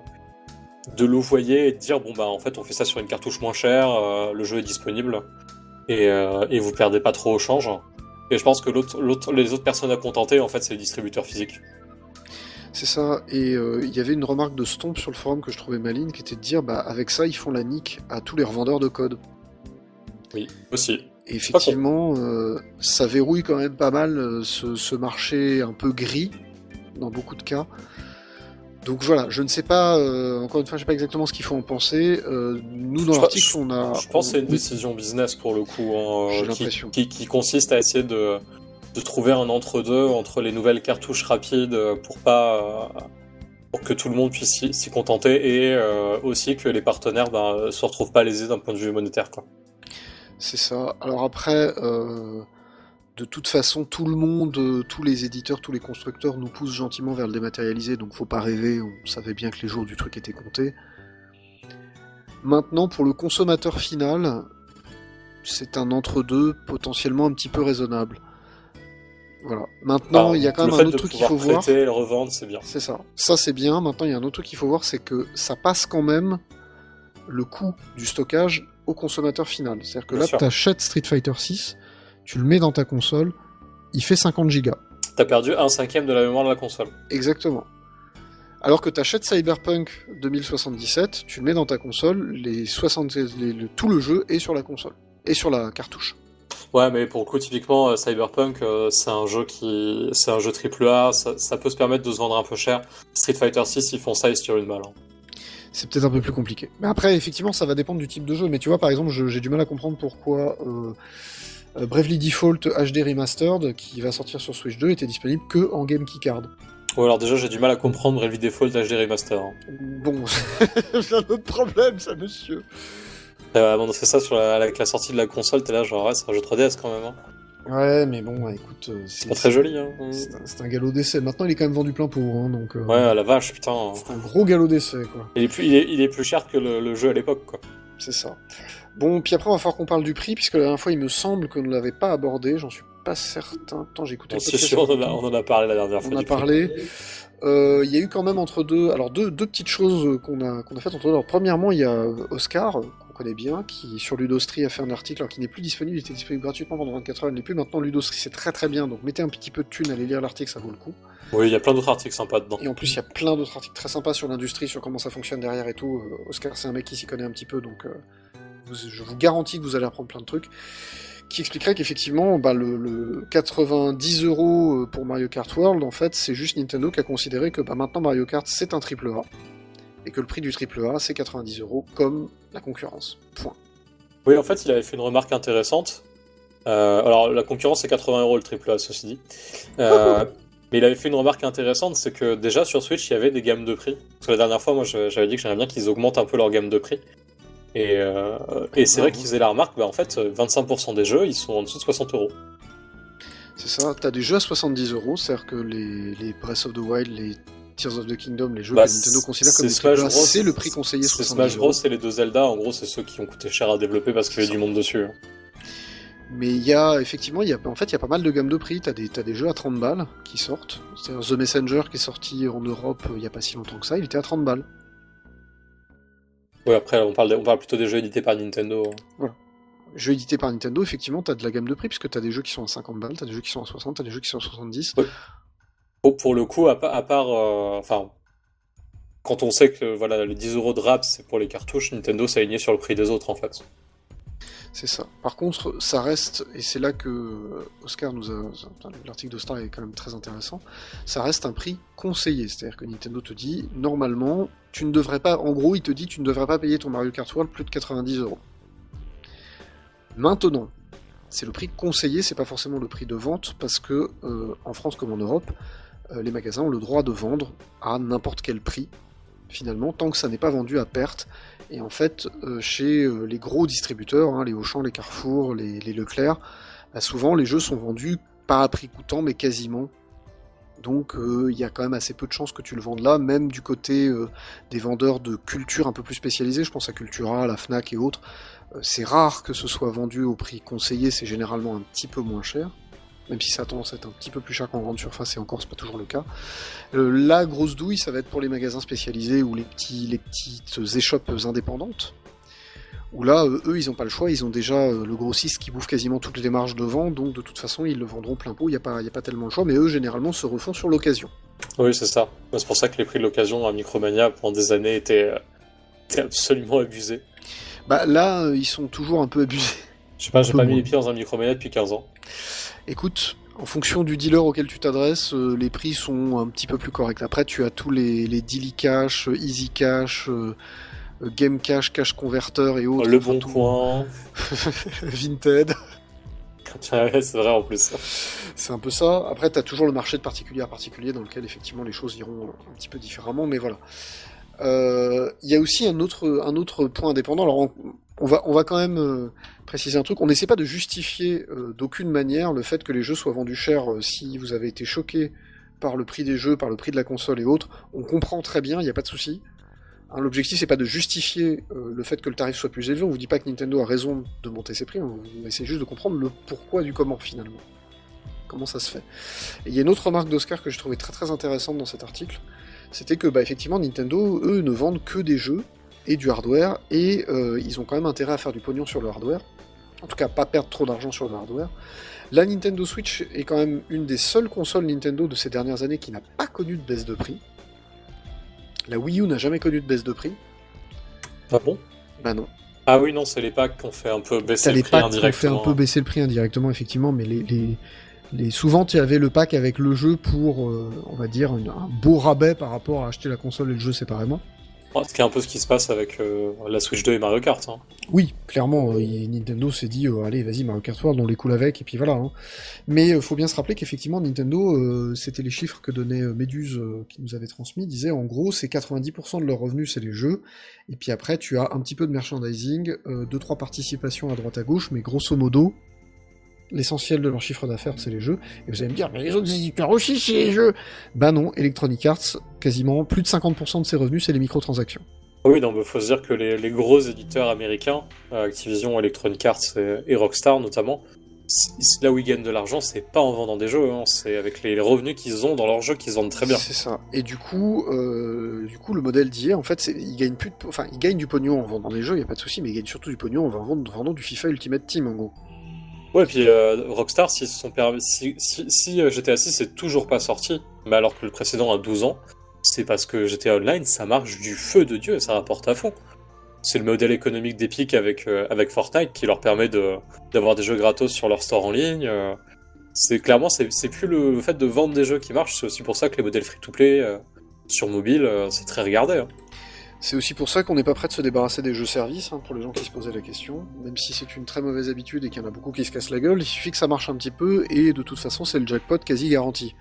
de louvoyer et de dire en fait on fait ça sur une cartouche moins chère, le jeu est disponible et vous perdez pas trop au change. Et je pense que les autres personnes à contenter, en fait, c'est les distributeurs physiques. C'est ça, et il y avait une remarque de Stomp sur le forum que je trouvais maligne, qui était de dire, avec ça, ils font la nique à tous les revendeurs de code. Oui, aussi. Et effectivement, ça verrouille quand même pas mal ce marché un peu gris, dans beaucoup de cas. Donc voilà, je ne sais pas, encore une fois, je ne sais pas exactement ce qu'il faut en penser. Nous, dans l'article, on a... Je pense que c'est une décision business, pour le coup, j'ai l'impression. Qui consiste à essayer de trouver un entre-deux entre les nouvelles cartouches rapides pour que tout le monde puisse s'y contenter et aussi que les partenaires se retrouvent pas lésés d'un point de vue monétaire, quoi. C'est ça. Alors après, de toute façon, tout le monde, tous les éditeurs, tous les constructeurs nous poussent gentiment vers le dématérialisé, donc faut pas rêver, on savait bien que les jours du truc étaient comptés. Maintenant, pour le consommateur final, c'est un entre-deux potentiellement un petit peu raisonnable. Voilà. Maintenant, il y a quand même un autre truc qu'il faut voir. Le revendre, c'est bien. C'est ça. Ça, c'est bien. Maintenant, il y a un autre truc qu'il faut voir, c'est que ça passe quand même le coût du stockage au consommateur final. C'est-à-dire que là, tu achètes Street Fighter 6, tu le mets dans ta console, il fait 50 gigas. T'as perdu 1/5 de la mémoire de la console. Exactement. Alors que tu achètes Cyberpunk 2077, tu le mets dans ta console, tout le jeu est sur la console. Et sur la cartouche. Ouais, mais pour le coup, typiquement, Cyberpunk, c'est un jeu AAA, ça peut se permettre de se vendre un peu cher. Street Fighter 6, ils font ça, ils se tirent une balle. C'est peut-être un peu plus compliqué. Mais après, effectivement, ça va dépendre du type de jeu. Mais tu vois, par exemple, j'ai du mal à comprendre pourquoi Bravely Default HD Remastered, qui va sortir sur Switch 2, était disponible que en Game Key Card. Ouais, alors déjà, j'ai du mal à comprendre Bravely Default HD Remaster. Bon, c'est un autre problème, ça, monsieur. C'est ça, avec la sortie de la console, t'es là, genre, ouais, c'est un jeu 3DS quand même. Hein. Ouais, mais bon, écoute... c'est pas très joli, hein. C'est un galop d'essai. Maintenant, il est quand même vendu plein pot, hein, donc... Ouais, la vache, putain. C'est un gros galop d'essai, quoi. Il est plus cher que le jeu à l'époque, quoi. C'est ça. Bon, puis après, on va falloir qu'on parle du prix, puisque la dernière fois, il me semble que nous l'avait pas abordé, j'en suis pas certain. Attends, j'ai écouté... on en a parlé la dernière fois. On a parlé... Il y a eu quand même entre deux petites choses qu'on a faites entre deux. Alors, premièrement, il y a Oscar, qu'on connaît bien, qui sur Ludostri a fait un article, alors qui n'est plus disponible, il était disponible gratuitement pendant 24 heures, il n'est plus. Maintenant, Ludostri, c'est très très bien, donc mettez un petit peu de thunes, allez lire l'article, ça vaut le coup. Oui, il y a plein d'autres articles sympas dedans. Et en plus, il y a plein d'autres articles très sympas sur l'industrie, sur comment ça fonctionne derrière et tout. Oscar, c'est un mec qui s'y connaît un petit peu, donc je vous garantis que vous allez apprendre plein de trucs. Qui expliquerait qu'effectivement, le 90 € pour Mario Kart World, en fait, c'est juste Nintendo qui a considéré que maintenant Mario Kart c'est un AAA, et que le prix du AAA c'est 90 € comme la concurrence. Point. Oui, en fait, il avait fait une remarque intéressante. Alors, la concurrence c'est 80 € le AAA, ceci dit. Mais il avait fait une remarque intéressante, c'est que déjà sur Switch, il y avait des gammes de prix. Parce que la dernière fois, moi, j'avais dit que j'aimerais bien qu'ils augmentent un peu leur gamme de prix. Et c'est vrai qu'ils faisaient la remarque, en fait, 25% des jeux, ils sont en dessous de 60 €. C'est ça, t'as des jeux à 70 €, c'est-à-dire que les Breath of the Wild, les Tears of the Kingdom, les jeux que Nintendo considère comme des AAA, c'est le prix conseillé 70 €. Smash Bros et les deux Zelda, en gros, c'est ceux qui ont coûté cher à développer parce qu'il y avait du monde dessus. Mais il y a, effectivement, il y a pas mal de gammes de prix, t'as des jeux à 30 balles qui sortent, c'est-à-dire The Messenger qui est sorti en Europe il y a pas si longtemps que ça, il était à 30 balles. Ouais, après, on parle plutôt des jeux édités par Nintendo. Voilà. Jeux édités par Nintendo, effectivement, t'as de la gamme de prix, puisque t'as des jeux qui sont à 50 balles, t'as des jeux qui sont à 60, t'as des jeux qui sont à 70. Ouais. Pour le coup, à part quand on sait que voilà, les 10 € de rap, c'est pour les cartouches, Nintendo s'est aligné sur le prix des autres, en fait. C'est ça. Par contre, ça reste, et c'est là que Oscar l'article d'Oscar est quand même très intéressant, ça reste un prix conseillé. C'est-à-dire que Nintendo te dit, normalement, tu ne devrais pas, en gros, il te dit, tu ne devrais pas payer ton Mario Kart World plus de 90 €. Maintenant, c'est le prix conseillé, c'est pas forcément le prix de vente, parce que, en France comme en Europe, les magasins ont le droit de vendre à n'importe quel prix, finalement, tant que ça n'est pas vendu à perte. Et en fait, chez les gros distributeurs, les Auchan, les Carrefour, les Leclerc, souvent les jeux sont vendus pas à prix coûtant, mais quasiment. Donc il y a quand même assez peu de chances que tu le vendes là, même du côté des vendeurs de culture un peu plus spécialisés, je pense à Cultura, la Fnac et autres. C'est rare que ce soit vendu au prix conseillé, c'est généralement un petit peu moins cher. Même si ça a tendance à être un petit peu plus cher qu'en grande surface, et encore, c'est pas toujours le cas. La grosse douille, ça va être pour les magasins spécialisés ou les petites échoppes indépendantes. Où là, eux, ils n'ont pas le choix, ils ont déjà le grossiste qui bouffe quasiment toutes les marges devant, donc de toute façon, ils le vendront plein pot, il n'y a pas tellement le choix, mais eux, généralement, se refont sur l'occasion. Oui, c'est ça. C'est pour ça que les prix de l'occasion à Micromania, pendant des années, étaient absolument abusés. Bah là, ils sont toujours un peu abusés. Je sais pas, j'ai pas mis les pieds dans un Micromania depuis 15 ans. Écoute, en fonction du dealer auquel tu t'adresses, les prix sont un petit peu plus corrects. Après, tu as tous les Daily Cash, Easy Cash, Game Cash, Cash Converter et autres. Le Bon Coin. Vinted. Ouais, c'est vrai en plus. C'est un peu ça. Après, tu as toujours le marché de particulier à particulier dans lequel effectivement les choses iront un petit peu différemment, mais voilà. Il y a aussi un autre point indépendant. Alors on va quand même préciser un truc. On n'essaie pas de justifier d'aucune manière le fait que les jeux soient vendus cher si vous avez été choqué par le prix des jeux, par le prix de la console et autres. On comprend très bien, il n'y a pas de souci. L'objectif, c'est pas de justifier le fait que le tarif soit plus élevé. On vous dit pas que Nintendo a raison de monter ses prix. On essaie juste de comprendre le pourquoi du comment finalement. Comment ça se fait. Et il y a une autre remarque d'Oscar que je trouvais très très intéressante dans cet article. C'était que effectivement Nintendo, eux, ne vendent que des jeux et du hardware, et ils ont quand même intérêt à faire du pognon sur le hardware. En tout cas, pas perdre trop d'argent sur le hardware. La Nintendo Switch est quand même une des seules consoles Nintendo de ces dernières années qui n'a pas connu de baisse de prix. La Wii U n'a jamais connu de baisse de prix. Ah bon ? Bah non. Ah oui, non, c'est les packs qui ont fait un peu baisser le prix indirectement. indirectement. T'as les packs qui ont fait un peu baisser le prix indirectement, effectivement, mais souvent, tu avais le pack avec le jeu pour, on va dire, un beau rabais par rapport à acheter la console et le jeu séparément. Ce qui est un peu ce qui se passe avec la Switch 2 et Mario Kart. Hein. Oui, clairement, Nintendo s'est dit, allez, vas-y, Mario Kart World, on les coule avec, et puis voilà. Hein. Mais faut bien se rappeler qu'effectivement, Nintendo, c'était les chiffres que donnait Meduse, qui nous avait transmis, disait, en gros, c'est 90% de leurs revenus, c'est les jeux, et puis après, tu as un petit peu de merchandising, 2-3 participations à droite à gauche, mais grosso modo, l'essentiel de leur chiffre d'affaires, c'est les jeux. Et vous allez me dire, mais les autres éditeurs aussi, c'est les jeux. Bah non, Electronic Arts, quasiment plus de 50% de ses revenus, c'est les microtransactions. Oui, donc il faut se dire que les gros éditeurs américains, Activision, Electronic Arts et Rockstar notamment, là où ils gagnent de l'argent, c'est pas en vendant des jeux, hein, c'est avec les revenus qu'ils ont dans leurs jeux qu'ils vendent très bien. C'est ça. Et du coup, le modèle d'IA, en fait, ils gagnent du pognon en vendant des jeux, y a pas de souci, mais ils gagnent surtout du pognon en vendant du FIFA Ultimate Team, en gros. Ouais, puis Rockstar, s'ils se sont permis, si GTA 6 c'est toujours pas sorti, mais alors que le précédent a 12 ans, c'est parce que GTA Online, ça marche du feu de Dieu et ça rapporte à fond. C'est le modèle économique d'Epic avec Fortnite qui leur permet d'avoir des jeux gratos sur leur store en ligne. C'est plus le fait de vendre des jeux qui marche, c'est aussi pour ça que les modèles free-to-play sur mobile, c'est très regardé. Hein. C'est aussi pour ça qu'on n'est pas prêt de se débarrasser des jeux services, hein, pour les gens qui se posaient la question. Même si c'est une très mauvaise habitude et qu'il y en a beaucoup qui se cassent la gueule, il suffit que ça marche un petit peu, et de toute façon c'est le jackpot quasi garanti.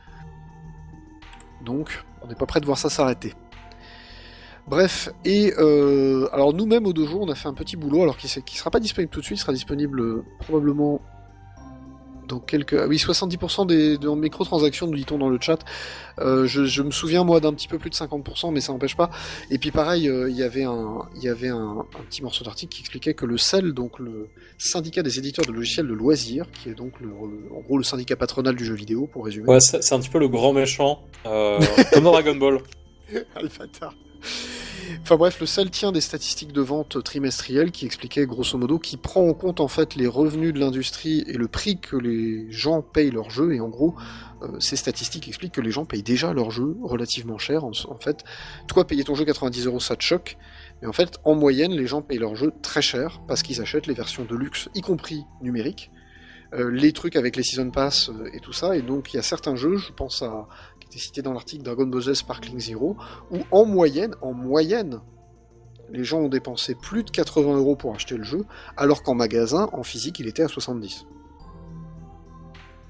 Donc, on n'est pas prêt de voir ça s'arrêter. Bref, et alors nous-mêmes au dojo, on a fait un petit boulot, alors qui sera pas disponible tout de suite, sera disponible probablement dans quelques... Ah oui, 70% des microtransactions, nous dit-on dans le chat. Je me souviens, moi, d'un petit peu plus de 50%, mais ça n'empêche pas. Et puis pareil, il y avait un petit morceau d'article qui expliquait que le CEL, donc le syndicat des éditeurs de logiciels de loisirs, qui est donc en gros le syndicat patronal du jeu vidéo, pour résumer. Ouais, c'est un petit peu le grand méchant, comme dans Dragon Ball. Alphatard. Enfin bref, le CEL tient des statistiques de vente trimestrielles qui expliquaient grosso modo, qui prend en compte en fait les revenus de l'industrie et le prix que les gens payent leurs jeux, et en gros, ces statistiques expliquent que les gens payent déjà leurs jeux relativement cher. En fait, toi payer ton jeu 90€, ça te choque, mais en fait, en moyenne, les gens payent leurs jeux très cher parce qu'ils achètent les versions de luxe, y compris numériques, les trucs avec les Season Pass et tout ça, et donc il y a certains jeux, je pense à cité dans l'article Dragon Ball Z Sparkling Zero, où en moyenne, les gens ont dépensé plus de 80€ pour acheter le jeu, alors qu'en magasin, en physique, il était à 70.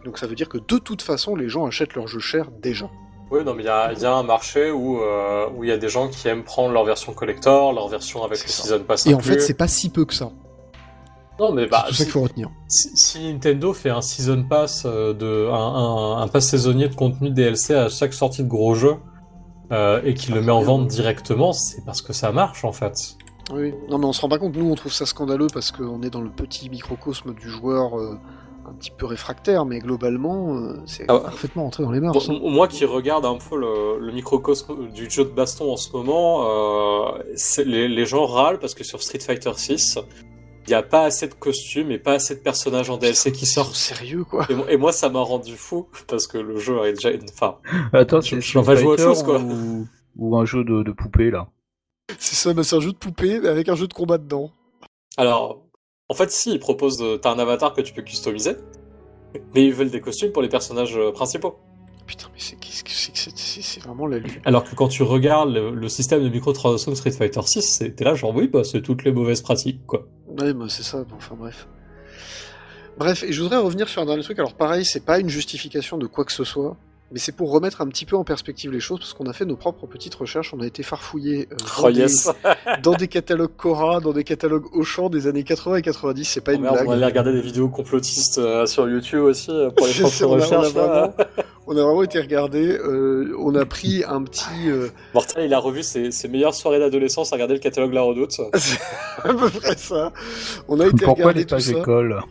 Donc ça veut dire que de toute façon, les gens achètent leurs jeux chers déjà. Oui, non, mais il y a un marché où il y a des gens qui aiment prendre leur version collector, leur version avec C'est le ça. Season Pass Et en inclus. fait, c'est pas si peu que ça. Non, mais C'est tout ça qu'il faut retenir. si Nintendo fait un Season Pass, un pass saisonnier de contenu DLC à chaque sortie de gros jeu, et qu'il le met en vente directement, c'est parce que ça marche, en fait. Oui. Non, mais on se rend pas compte. Nous, on trouve ça scandaleux parce qu'on est dans le petit microcosme du joueur un petit peu réfractaire, mais globalement, c'est parfaitement rentré dans les mœurs. Bon, moi qui regarde un peu le microcosme du jeu de baston en ce moment, les gens râlent parce que sur Street Fighter 6, il n'y a pas assez de costumes et pas assez de personnages en DLC qui sortent. Sérieux, quoi. Et moi, ça m'a rendu fou parce que le jeu est déjà. Enfin, Attends, je c'est vais jouer à autre chose, quoi. Ou un jeu de poupée, là. C'est ça, mais c'est un jeu de poupée mais avec un jeu de combat dedans. Alors, en fait, si, ils proposent. T'as un avatar que tu peux customiser, mais ils veulent des costumes pour les personnages principaux. Putain, mais qu'est-ce que c'est que c'est vraiment la lune. Alors que quand tu regardes le système de microtransactions de Street Fighter 6, t'es là, genre, oui, bah, c'est toutes les mauvaises pratiques, quoi. Ouais, bah c'est ça, bon, enfin bref. Bref, et je voudrais revenir sur un dernier truc. Alors pareil, c'est pas une justification de quoi que ce soit, mais c'est pour remettre un petit peu en perspective les choses, parce qu'on a fait nos propres petites recherches, on a été farfouillés dans des catalogues Cora, dans des catalogues Auchan des années 80 et 90, c'est pas une blague. On allait regarder des vidéos complotistes sur YouTube aussi, pour les propres recherches. On a vraiment été regarder, on a pris un petit... Mortal, il a revu ses meilleures soirées d'adolescence à regarder le catalogue La Redoute. C'est à peu près ça. On a été Pourquoi regarder les pages tout ça. écoles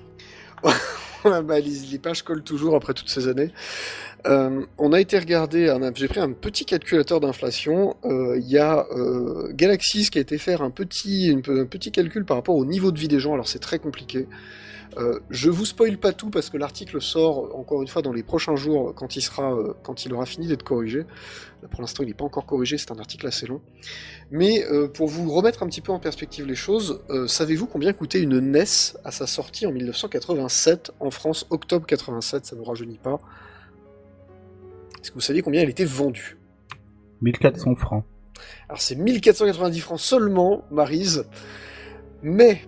Bah, les pages collent toujours après toutes ces années. On a été regarder, j'ai pris un petit calculateur d'inflation. Il y a Galaxis qui a été faire un petit calcul par rapport au niveau de vie des gens. Alors c'est très compliqué. Je vous spoil pas tout parce que l'article sort encore une fois dans les prochains jours quand il aura fini d'être corrigé. Là, pour l'instant, il n'est pas encore corrigé. C'est un article assez long. Mais pour vous remettre un petit peu en perspective les choses, savez-vous combien coûtait une NES à sa sortie en 1987 en France, octobre 87, ça ne nous rajeunit pas. Est-ce que vous saviez combien elle était vendue? 1400 francs. Alors c'est 1490 francs seulement, Maryse, mais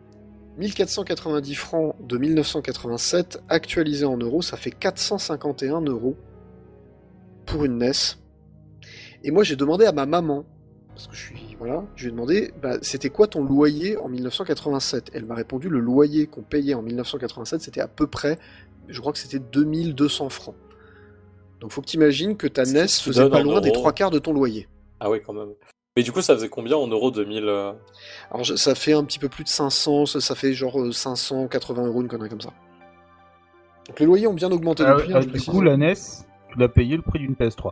1490 francs de 1987, actualisé en euros, ça fait 451 € pour une NES. Et moi j'ai demandé à ma maman, parce que je lui ai demandé, c'était quoi ton loyer en 1987? Elle m'a répondu, le loyer qu'on payait en 1987, c'était à peu près, je crois que c'était 2200 francs. Donc faut que tu imagines que ta NES faisait pas loin des 3/4 de ton loyer. Ah oui, quand même. Mais du coup, ça faisait combien en euros 2000 Alors ça fait un petit peu plus de 500, ça fait genre 580 €, une connerie comme ça. Donc les loyers ont bien augmenté depuis. Du coup, la NES, tu l'as payé le prix d'une PS3.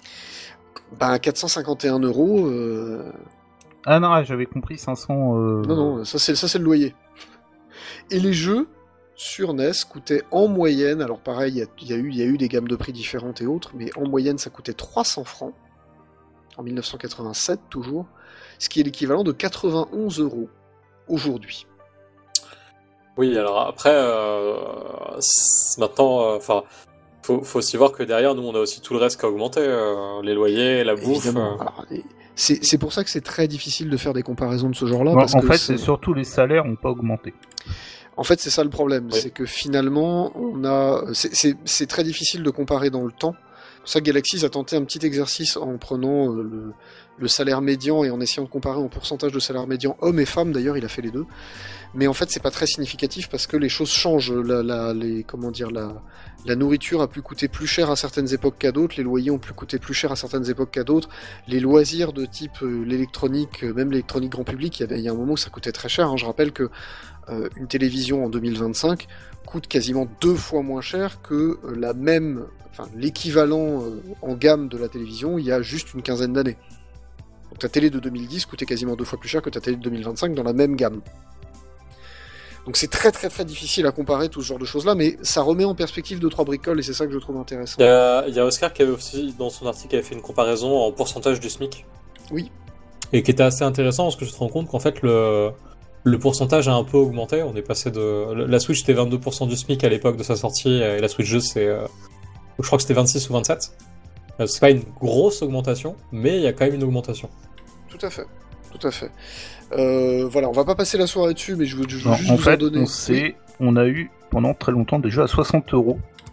451 €. Ah non, j'avais compris 500... Non, ça c'est le loyer. Et les jeux sur NES coûtaient en moyenne, alors pareil, il y a eu des gammes de prix différentes et autres, mais en moyenne ça coûtait 300 francs, en 1987 toujours, ce qui est l'équivalent de 91 € aujourd'hui. Oui, alors après, maintenant, faut aussi voir que derrière, nous, on a aussi tout le reste qui a augmenté, les loyers, la bouffe. Alors, c'est pour ça que c'est très difficile de faire des comparaisons de ce genre-là. Bon, parce en que fait, c'est surtout les salaires n'ont pas augmenté. En fait, c'est ça le problème, oui. C'est que finalement, c'est très difficile de comparer dans le temps. C'est pour ça que Galaxy a tenté un petit exercice en prenant le salaire médian et en essayant de comparer en pourcentage de salaire médian hommes et femmes. D'ailleurs, il a fait les deux. Mais en fait, c'est pas très significatif parce que les choses changent. La nourriture a pu coûter plus cher à certaines époques qu'à d'autres. Les loyers ont pu coûter plus cher à certaines époques qu'à d'autres. Les loisirs de type l'électronique, même l'électronique grand public, il y a un moment où ça coûtait très cher. Je rappelle que une télévision en 2025 coûte quasiment 2 fois moins cher que l'équivalent en gamme de la télévision il y a juste une quinzaine d'années. Donc ta télé de 2010 coûtait quasiment 2 fois plus cher que ta télé de 2025 dans la même gamme. Donc c'est très très très difficile à comparer tout ce genre de choses-là, mais ça remet en perspective 2-3 bricoles et c'est ça que je trouve intéressant. Il y a Oscar qui avait aussi, dans son article, avait fait une comparaison en pourcentage du SMIC. Oui. Et qui était assez intéressant parce que je te rends compte qu'en fait, le pourcentage a un peu augmenté. On est passé la Switch était 22% du SMIC à l'époque de sa sortie, et la Switch 2 je crois que c'était 26 ou 27. C'est pas une grosse augmentation, mais il y a quand même une augmentation. Tout à fait. Voilà, on va pas passer la soirée dessus, mais je veux juste en vous fait, en donner. on a eu pendant très longtemps des jeux à 60 €.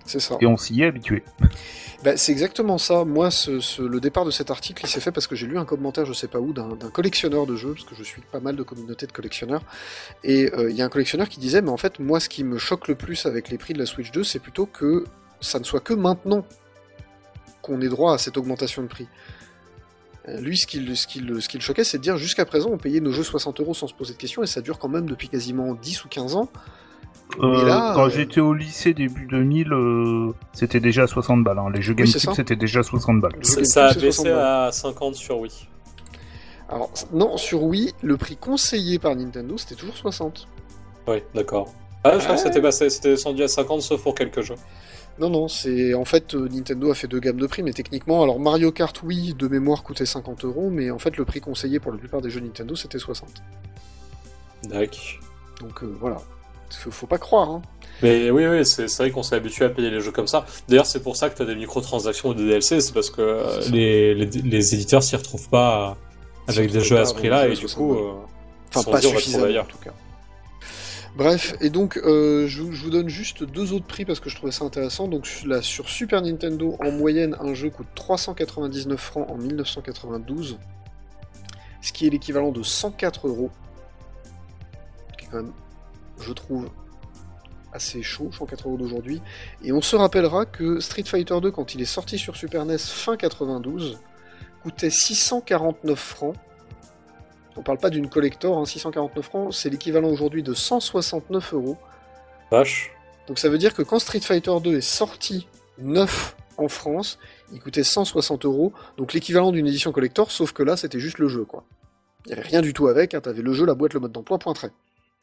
C'est ça. Et on s'y est habitué. Bah, c'est exactement ça. Moi, le départ de cet article, il s'est fait parce que j'ai lu un commentaire, je sais pas où, d'un collectionneur de jeux, parce que je suis pas mal de communautés de collectionneurs, et il y a un collectionneur qui disait, mais en fait, moi, ce qui me choque le plus avec les prix de la Switch 2, c'est plutôt que ça ne soit que maintenant qu'on ait droit à cette augmentation de prix. Lui, ce qui le choquait, c'est de dire, jusqu'à présent, on payait nos jeux 60€ sans se poser de questions, et ça dure quand même depuis quasiment 10 ou 15 ans. Mais là, quand j'étais au lycée début 2000, c'était déjà 60 balles. Hein. Les jeux GameCube, c'était déjà 60 balles. Ça a baissé à 50 sur Wii. Alors, non, sur Wii, le prix conseillé par Nintendo, c'était toujours 60. Oui, d'accord. Ah, je crois que c'était descendu à 50, sauf pour quelques jeux. Non, c'est... En fait, Nintendo a fait 2 gammes de prix, mais techniquement, alors Mario Kart, oui, de mémoire, coûtait 50€, mais en fait, le prix conseillé pour la plupart des jeux Nintendo, c'était 60. D'accord. Donc, voilà. Faut pas croire, hein. Mais oui, c'est vrai qu'on s'est habitué à payer les jeux comme ça. D'ailleurs, c'est pour ça que t'as des microtransactions ou des DLC, c'est parce que les éditeurs s'y retrouvent pas avec des jeux à ce prix-là, et du coup... Enfin, pas suffisamment, en tout cas. Bref, et donc, je vous donne juste 2 autres prix parce que je trouvais ça intéressant. Donc là, sur Super Nintendo, en moyenne, un jeu coûte 399 francs en 1992, ce qui est l'équivalent de 104€, qui est quand même, je trouve, assez chaud, 104€ d'aujourd'hui. Et on se rappellera que Street Fighter 2, quand il est sorti sur Super NES fin 92, coûtait 649 francs. On parle pas d'une collector, hein, 649 francs, c'est l'équivalent aujourd'hui de 169€. Vache. Donc ça veut dire que quand Street Fighter 2 est sorti neuf en France, il coûtait 160€, donc l'équivalent d'une édition collector, sauf que là c'était juste le jeu, quoi. Il n'y avait rien du tout avec, hein, t'avais le jeu, la boîte, le mode d'emploi, point trait.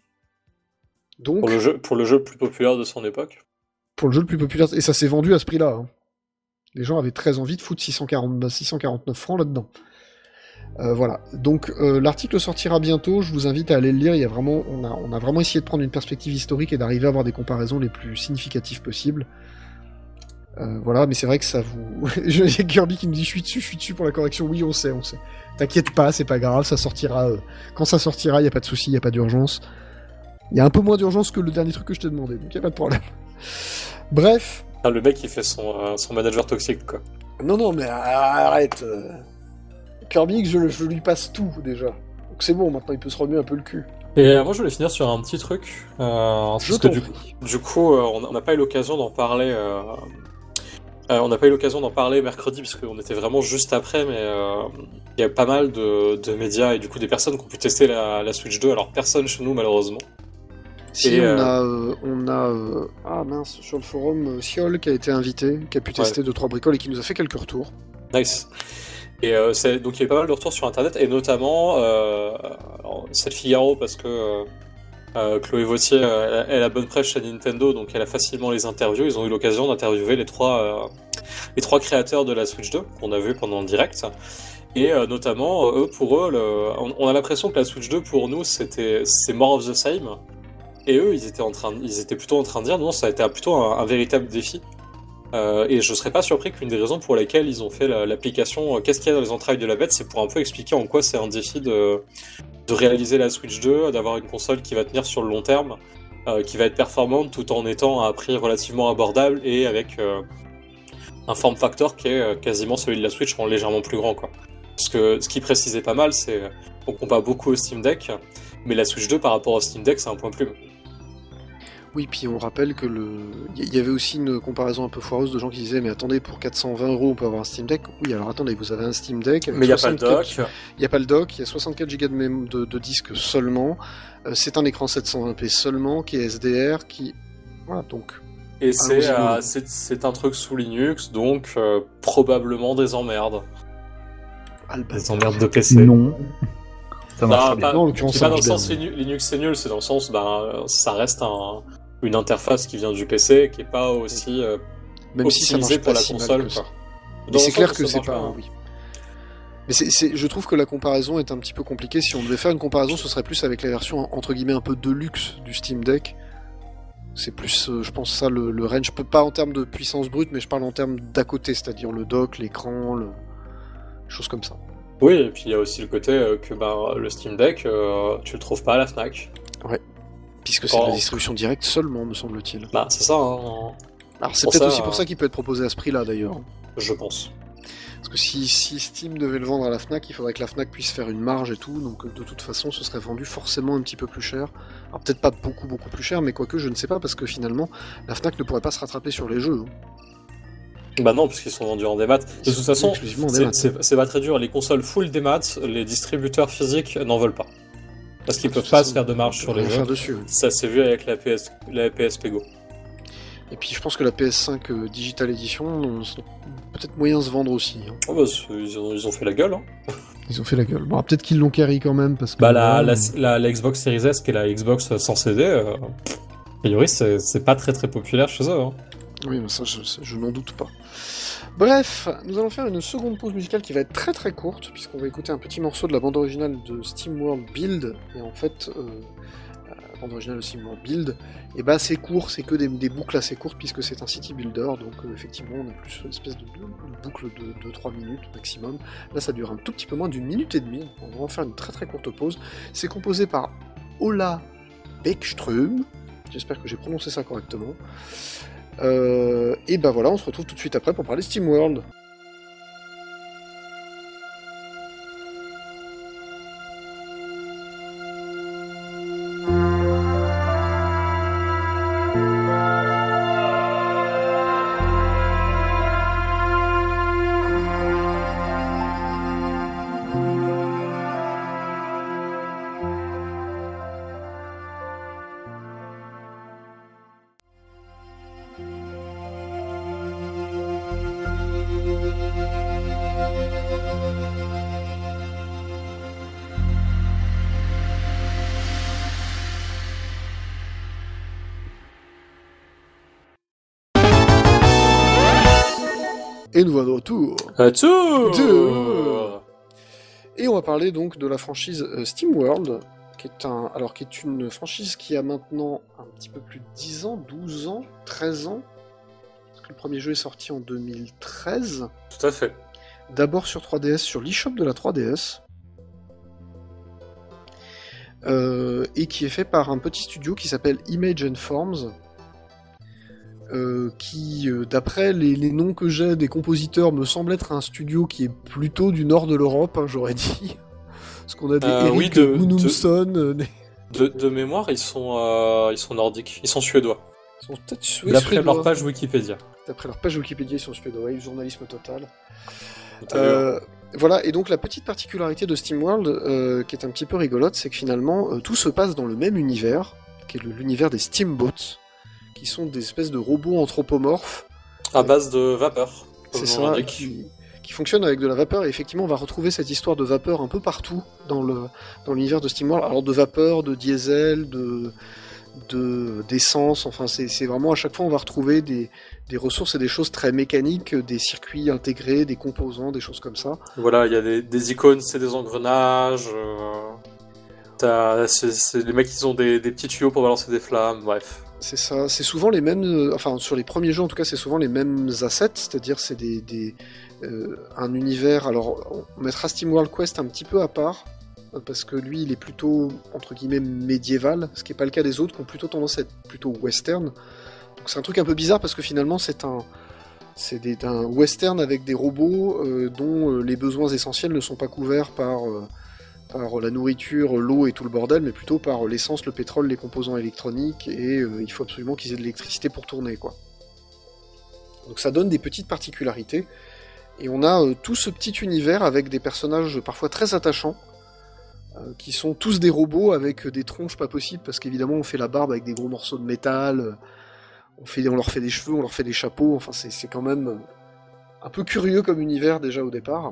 Donc, pour le jeu le plus populaire de son époque. Pour le jeu le plus populaire, et ça s'est vendu à ce prix-là. Hein. Les gens avaient très envie de foutre 649 francs là-dedans. Voilà. Donc l'article sortira bientôt. Je vous invite à aller le lire. Il y a vraiment, on a vraiment essayé de prendre une perspective historique et d'arriver à avoir des comparaisons les plus significatives possibles. Voilà, mais c'est vrai que ça vous. Il y a Kirby qui me dit je suis dessus pour la correction. Oui, on sait. T'inquiète pas, c'est pas grave, ça sortira. Quand ça sortira, il y a pas de souci, il y a pas d'urgence. Il y a un peu moins d'urgence que le dernier truc que je t'ai demandé, donc il y a pas de problème. Bref. Ah, le mec il fait son manager toxique, quoi. Non, mais arrête. Kirby, je lui passe tout déjà. Donc c'est bon, maintenant il peut se remuer un peu le cul. Et moi je voulais finir sur un petit truc. Je t'en prie. Du coup, on n'a pas eu l'occasion d'en parler. On n'a pas eu l'occasion d'en parler mercredi puisqu'on était vraiment juste après, mais il y a pas mal de médias et du coup des personnes qui ont pu tester la Switch 2. Alors personne chez nous malheureusement. Si, et on a ah mince, sur le forum, Siol qui a été invité, qui a pu tester 2-3 bricoles et qui nous a fait quelques retours. Nice. Et donc il y a eu pas mal de retours sur internet, et notamment c'est le Figaro parce que Chloé Vautier elle a bonne presse chez Nintendo, donc elle a facilement les interviews. Ils ont eu l'occasion d'interviewer les trois créateurs de la Switch 2 qu'on a vu pendant le direct. Et notamment, pour eux, on a l'impression que la Switch 2 pour nous c'est more of the same. Et eux, ils étaient plutôt en train de dire non, ça a été plutôt un véritable défi. Et je serais pas surpris qu'une des raisons pour lesquelles ils ont fait l'application Qu'est-ce qu'il y a dans les entrailles de la bête, c'est pour un peu expliquer en quoi c'est un défi de réaliser la Switch 2, d'avoir une console qui va tenir sur le long terme, qui va être performante tout en étant à un prix relativement abordable et avec un form factor qui est quasiment celui de la Switch en légèrement plus grand, quoi. Parce que ce qui précisait pas mal, c'est qu'on compare beaucoup au Steam Deck, mais la Switch 2 par rapport au Steam Deck, c'est un point plume. Oui, puis on rappelle que il y avait aussi une comparaison un peu foireuse de gens qui disaient mais attendez, pour 420 € on peut avoir un Steam Deck. Oui, alors attendez, vous avez un Steam Deck. Mais il n'y a pas le dock. Il n'y a pas le dock, il y a 64 Go de disque seulement. C'est un écran 720p seulement qui est SDR, qui... Voilà, donc... Et c'est un truc sous Linux, donc probablement des emmerdes. Des emmerdes de PC. Non. Ça marche bien. Non, c'est pas dans le sens Linux c'est nul, c'est dans le sens ça reste une interface qui vient du PC qui est pas aussi même optimisée si pour la console. Mais c'est clair que c'est pas. Oui. Mais je trouve que la comparaison est un petit peu compliquée. Si on devait faire une comparaison, ce serait plus avec la version entre guillemets un peu de luxe du Steam Deck. C'est plus, je pense, ça le range. Pas en termes de puissance brute, mais je parle en termes d'à côté, c'est-à-dire le dock, l'écran, choses comme ça. Oui, et puis il y a aussi le côté que le Steam Deck, tu le trouves pas à la Fnac. Ouais, puisque c'est de la distribution directe seulement, me semble-t-il. Bah, c'est ça, hein. Alors c'est Pour peut-être ça, aussi pour ça qu'il peut être proposé à ce prix-là d'ailleurs. Je pense. Parce que si Steam devait le vendre à la Fnac, il faudrait que la Fnac puisse faire une marge et tout, donc de toute façon ce serait vendu forcément un petit peu plus cher. Alors peut-être pas beaucoup plus cher, mais quoique je ne sais pas, parce que finalement la Fnac ne pourrait pas se rattraper sur les jeux. Bah non, parce qu'ils sont vendus en démat. De toute façon, Exclusivement en démat. c'est pas très dur. Les consoles full démat, les distributeurs physiques n'en veulent pas. Parce qu'ils De peuvent toute pas façon, se faire de marge on sur peut les rien jeux. faire dessus, ouais. Ça s'est vu avec la PSP Go. Et puis je pense que la PS5 Digital Edition, peut-être moyen de se vendre aussi. Hein. Oh bah, ils ont fait la gueule. Hein. Ils ont fait la gueule. Bon, peut-être qu'ils l'ont carry quand même, parce que... Bah la Xbox Series S, qui est la Xbox sans CD, a priori c'est pas très très populaire chez eux. Hein. Oui, mais ça, je n'en doute pas. Bref, nous allons faire une seconde pause musicale qui va être très très courte, puisqu'on va écouter un petit morceau de la bande originale de SteamWorld Build, et en fait, la bande originale de SteamWorld Build, et bah c'est court, c'est que des boucles assez courtes, puisque c'est un city builder, donc effectivement on a plus une espèce de boucle de 2-3 minutes maximum. Là ça dure un tout petit peu moins d'1 minute et demie, on va en faire une très très courte pause. C'est composé par Ola Beckström, j'espère que j'ai prononcé ça correctement. Et bah voilà, on se retrouve tout de suite après pour parler SteamWorld. Et nous voilà de retour. Et on va parler donc de la franchise SteamWorld, qui est une franchise qui a maintenant un petit peu plus de 10 ans, 12 ans, 13 ans. Parce que le premier jeu est sorti en 2013. Tout à fait. D'abord sur 3DS, sur l'eShop de la 3DS. Et qui est fait par un petit studio qui s'appelle Image and Forms. Qui, d'après les noms que j'ai des compositeurs, me semble être un studio qui est plutôt du nord de l'Europe, hein, j'aurais dit. Parce qu'on a des Eric Gudmundsson. De mémoire, ils sont nordiques, ils sont suédois. Ils sont peut-être suédois. D'après leur page Wikipédia. D'après leur page Wikipédia, ils sont suédois, du journalisme total. Voilà, et donc la petite particularité de SteamWorld, qui est un petit peu rigolote, c'est que finalement, tout se passe dans le même univers, qui est l'univers des Steamboats, qui sont des espèces de robots anthropomorphes. À base de vapeur. C'est ça, qui fonctionnent avec de la vapeur, et effectivement on va retrouver cette histoire de vapeur un peu partout dans l'univers de SteamWorld. Alors de vapeur, de diesel, d'essence, enfin c'est vraiment à chaque fois on va retrouver des ressources et des choses très mécaniques, des circuits intégrés, des composants, des choses comme ça. Voilà, il y a des icônes, c'est des engrenages, les mecs ils ont des petits tuyaux pour balancer des flammes, bref. C'est ça, c'est souvent les mêmes, enfin sur les premiers jeux en tout cas c'est souvent les mêmes assets, c'est-à-dire c'est un univers, alors on mettra SteamWorld Quest un petit peu à part, parce que lui il est plutôt entre guillemets médiéval, ce qui n'est pas le cas des autres qui ont plutôt tendance à être plutôt western. Donc c'est un truc un peu bizarre parce que finalement c'est un western avec des robots dont les besoins essentiels ne sont pas couverts par la nourriture, l'eau et tout le bordel, mais plutôt par l'essence, le pétrole, les composants électroniques, et il faut absolument qu'ils aient de l'électricité pour tourner, quoi. Donc ça donne des petites particularités, et on a tout ce petit univers avec des personnages parfois très attachants, qui sont tous des robots avec des tronches pas possibles, parce qu'évidemment on fait la barbe avec des gros morceaux de métal, on leur fait des cheveux, on leur fait des chapeaux, enfin c'est quand même un peu curieux comme univers déjà au départ.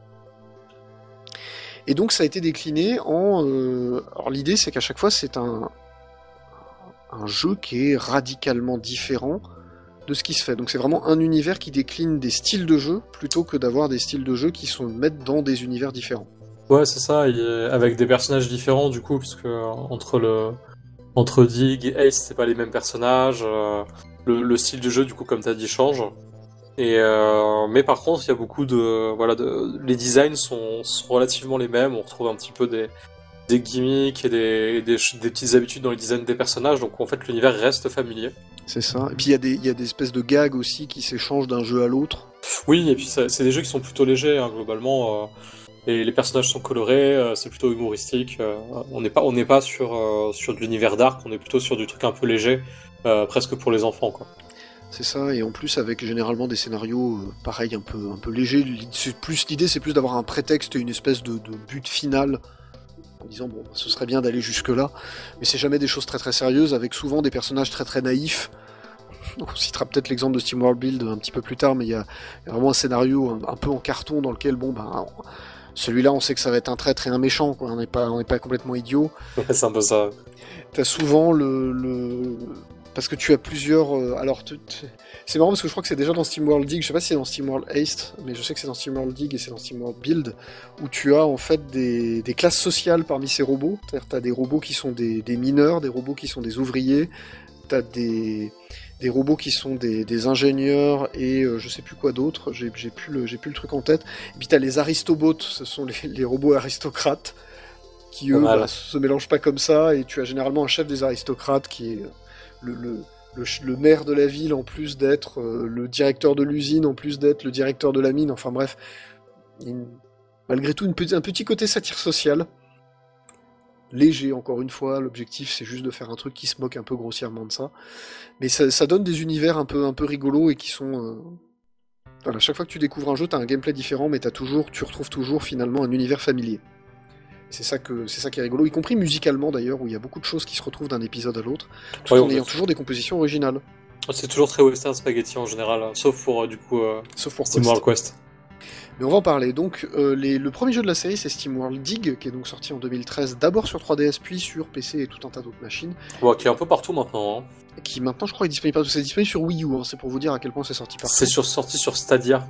Et donc ça a été décliné en... Alors l'idée c'est qu'à chaque fois c'est un jeu qui est radicalement différent de ce qui se fait. Donc c'est vraiment un univers qui décline des styles de jeu plutôt que d'avoir des styles de jeu qui se mettent dans des univers différents. Ouais c'est ça, avec des personnages différents du coup, puisque entre Dig et Ace c'est pas les mêmes personnages, le style de jeu du coup comme t'as dit change. Mais par contre, il y a beaucoup les designs sont relativement les mêmes. On retrouve un petit peu des gimmicks et des petites habitudes dans les designs des personnages. Donc en fait, l'univers reste familier. C'est ça. Et puis il y a des espèces de gags aussi qui s'échangent d'un jeu à l'autre. Oui, et puis c'est des jeux qui sont plutôt légers, hein, globalement. Et les personnages sont colorés, c'est plutôt humoristique. On n'est pas sur de l'univers dark, on est plutôt sur du truc un peu léger, presque pour les enfants, quoi. C'est ça, et en plus avec généralement des scénarios pareil un peu légers. L'idée c'est plus d'avoir un prétexte et une espèce de but final en disant bon ce serait bien d'aller jusque là, mais c'est jamais des choses très très sérieuses avec souvent des personnages très très naïfs. On citera peut-être l'exemple de SteamWorld Build un petit peu plus tard, mais il y a vraiment un scénario un peu en carton dans lequel celui-là on sait que ça va être un traître et un méchant, quoi. On n'est pas complètement idiot. C'est un peu ça. T'as souvent parce que tu as plusieurs... c'est marrant parce que je crois que c'est déjà dans SteamWorld Dig, je sais pas si c'est dans SteamWorld Haste, mais je sais que c'est dans SteamWorld Dig et c'est dans SteamWorld Build, où tu as en fait des classes sociales parmi ces robots. C'est-à-dire t'as des robots qui sont des mineurs, des robots qui sont des ouvriers, t'as des robots qui sont des ingénieurs et je sais plus quoi d'autre, j'ai plus le truc en tête. Et puis t'as les Aristobots, ce sont les robots aristocrates, qui eux se mélangent pas comme ça, et tu as généralement un chef des aristocrates qui est le maire de la ville, en plus d'être le directeur de l'usine, en plus d'être le directeur de la mine, enfin bref, malgré tout un petit côté satire sociale, léger encore une fois, l'objectif c'est juste de faire un truc qui se moque un peu grossièrement de ça, mais ça donne des univers un peu rigolos et qui sont... Voilà, chaque fois que tu découvres un jeu, t'as un gameplay différent, mais tu retrouves toujours finalement un univers familier. C'est ça qui est rigolo, y compris musicalement d'ailleurs, où il y a beaucoup de choses qui se retrouvent d'un épisode à l'autre, tout en ayant toujours des compositions originales. C'est toujours très western spaghetti en général, hein, sauf pour SteamWorld Quest. Mais on va en parler. Donc le premier jeu de la série c'est SteamWorld Dig, qui est donc sorti en 2013, d'abord sur 3DS, puis sur PC et tout un tas d'autres machines. Ouais, qui est un peu partout maintenant. Hein. Qui maintenant je crois est disponible partout. C'est disponible sur Wii U, hein. C'est pour vous dire à quel point c'est sorti partout. C'est sorti sur Stadia.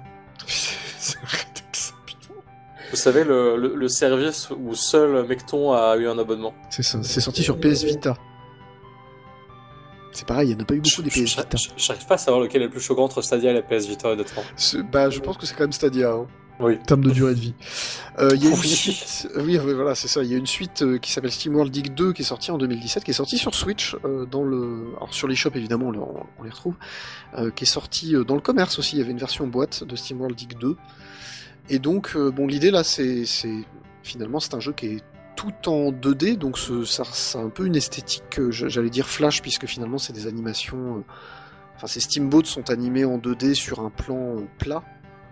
Vous savez, le service où seul Mecton a eu un abonnement. C'est ça, c'est sorti sur PS Vita. C'est pareil, il n'y en a pas eu beaucoup des PS Vita. J'arrive pas à savoir lequel est le plus choquant entre Stadia et la PS Vita, honnêtement. Je pense que c'est quand même Stadia, hein, oui. En termes de durée de vie. Il y a une suite... Oui, voilà, c'est ça. Il y a une suite qui s'appelle SteamWorld Dig 2 qui est sortie en 2017, qui est sortie sur Switch, alors sur l'eShop évidemment, on les retrouve, qui est sortie dans le commerce aussi. Il y avait une version boîte de SteamWorld Dig 2. Et donc, l'idée là, finalement, c'est un jeu qui est tout en 2D, donc ça a un peu une esthétique, j'allais dire flash, puisque finalement c'est des animations... ces steamboats sont animés en 2D sur un plan plat.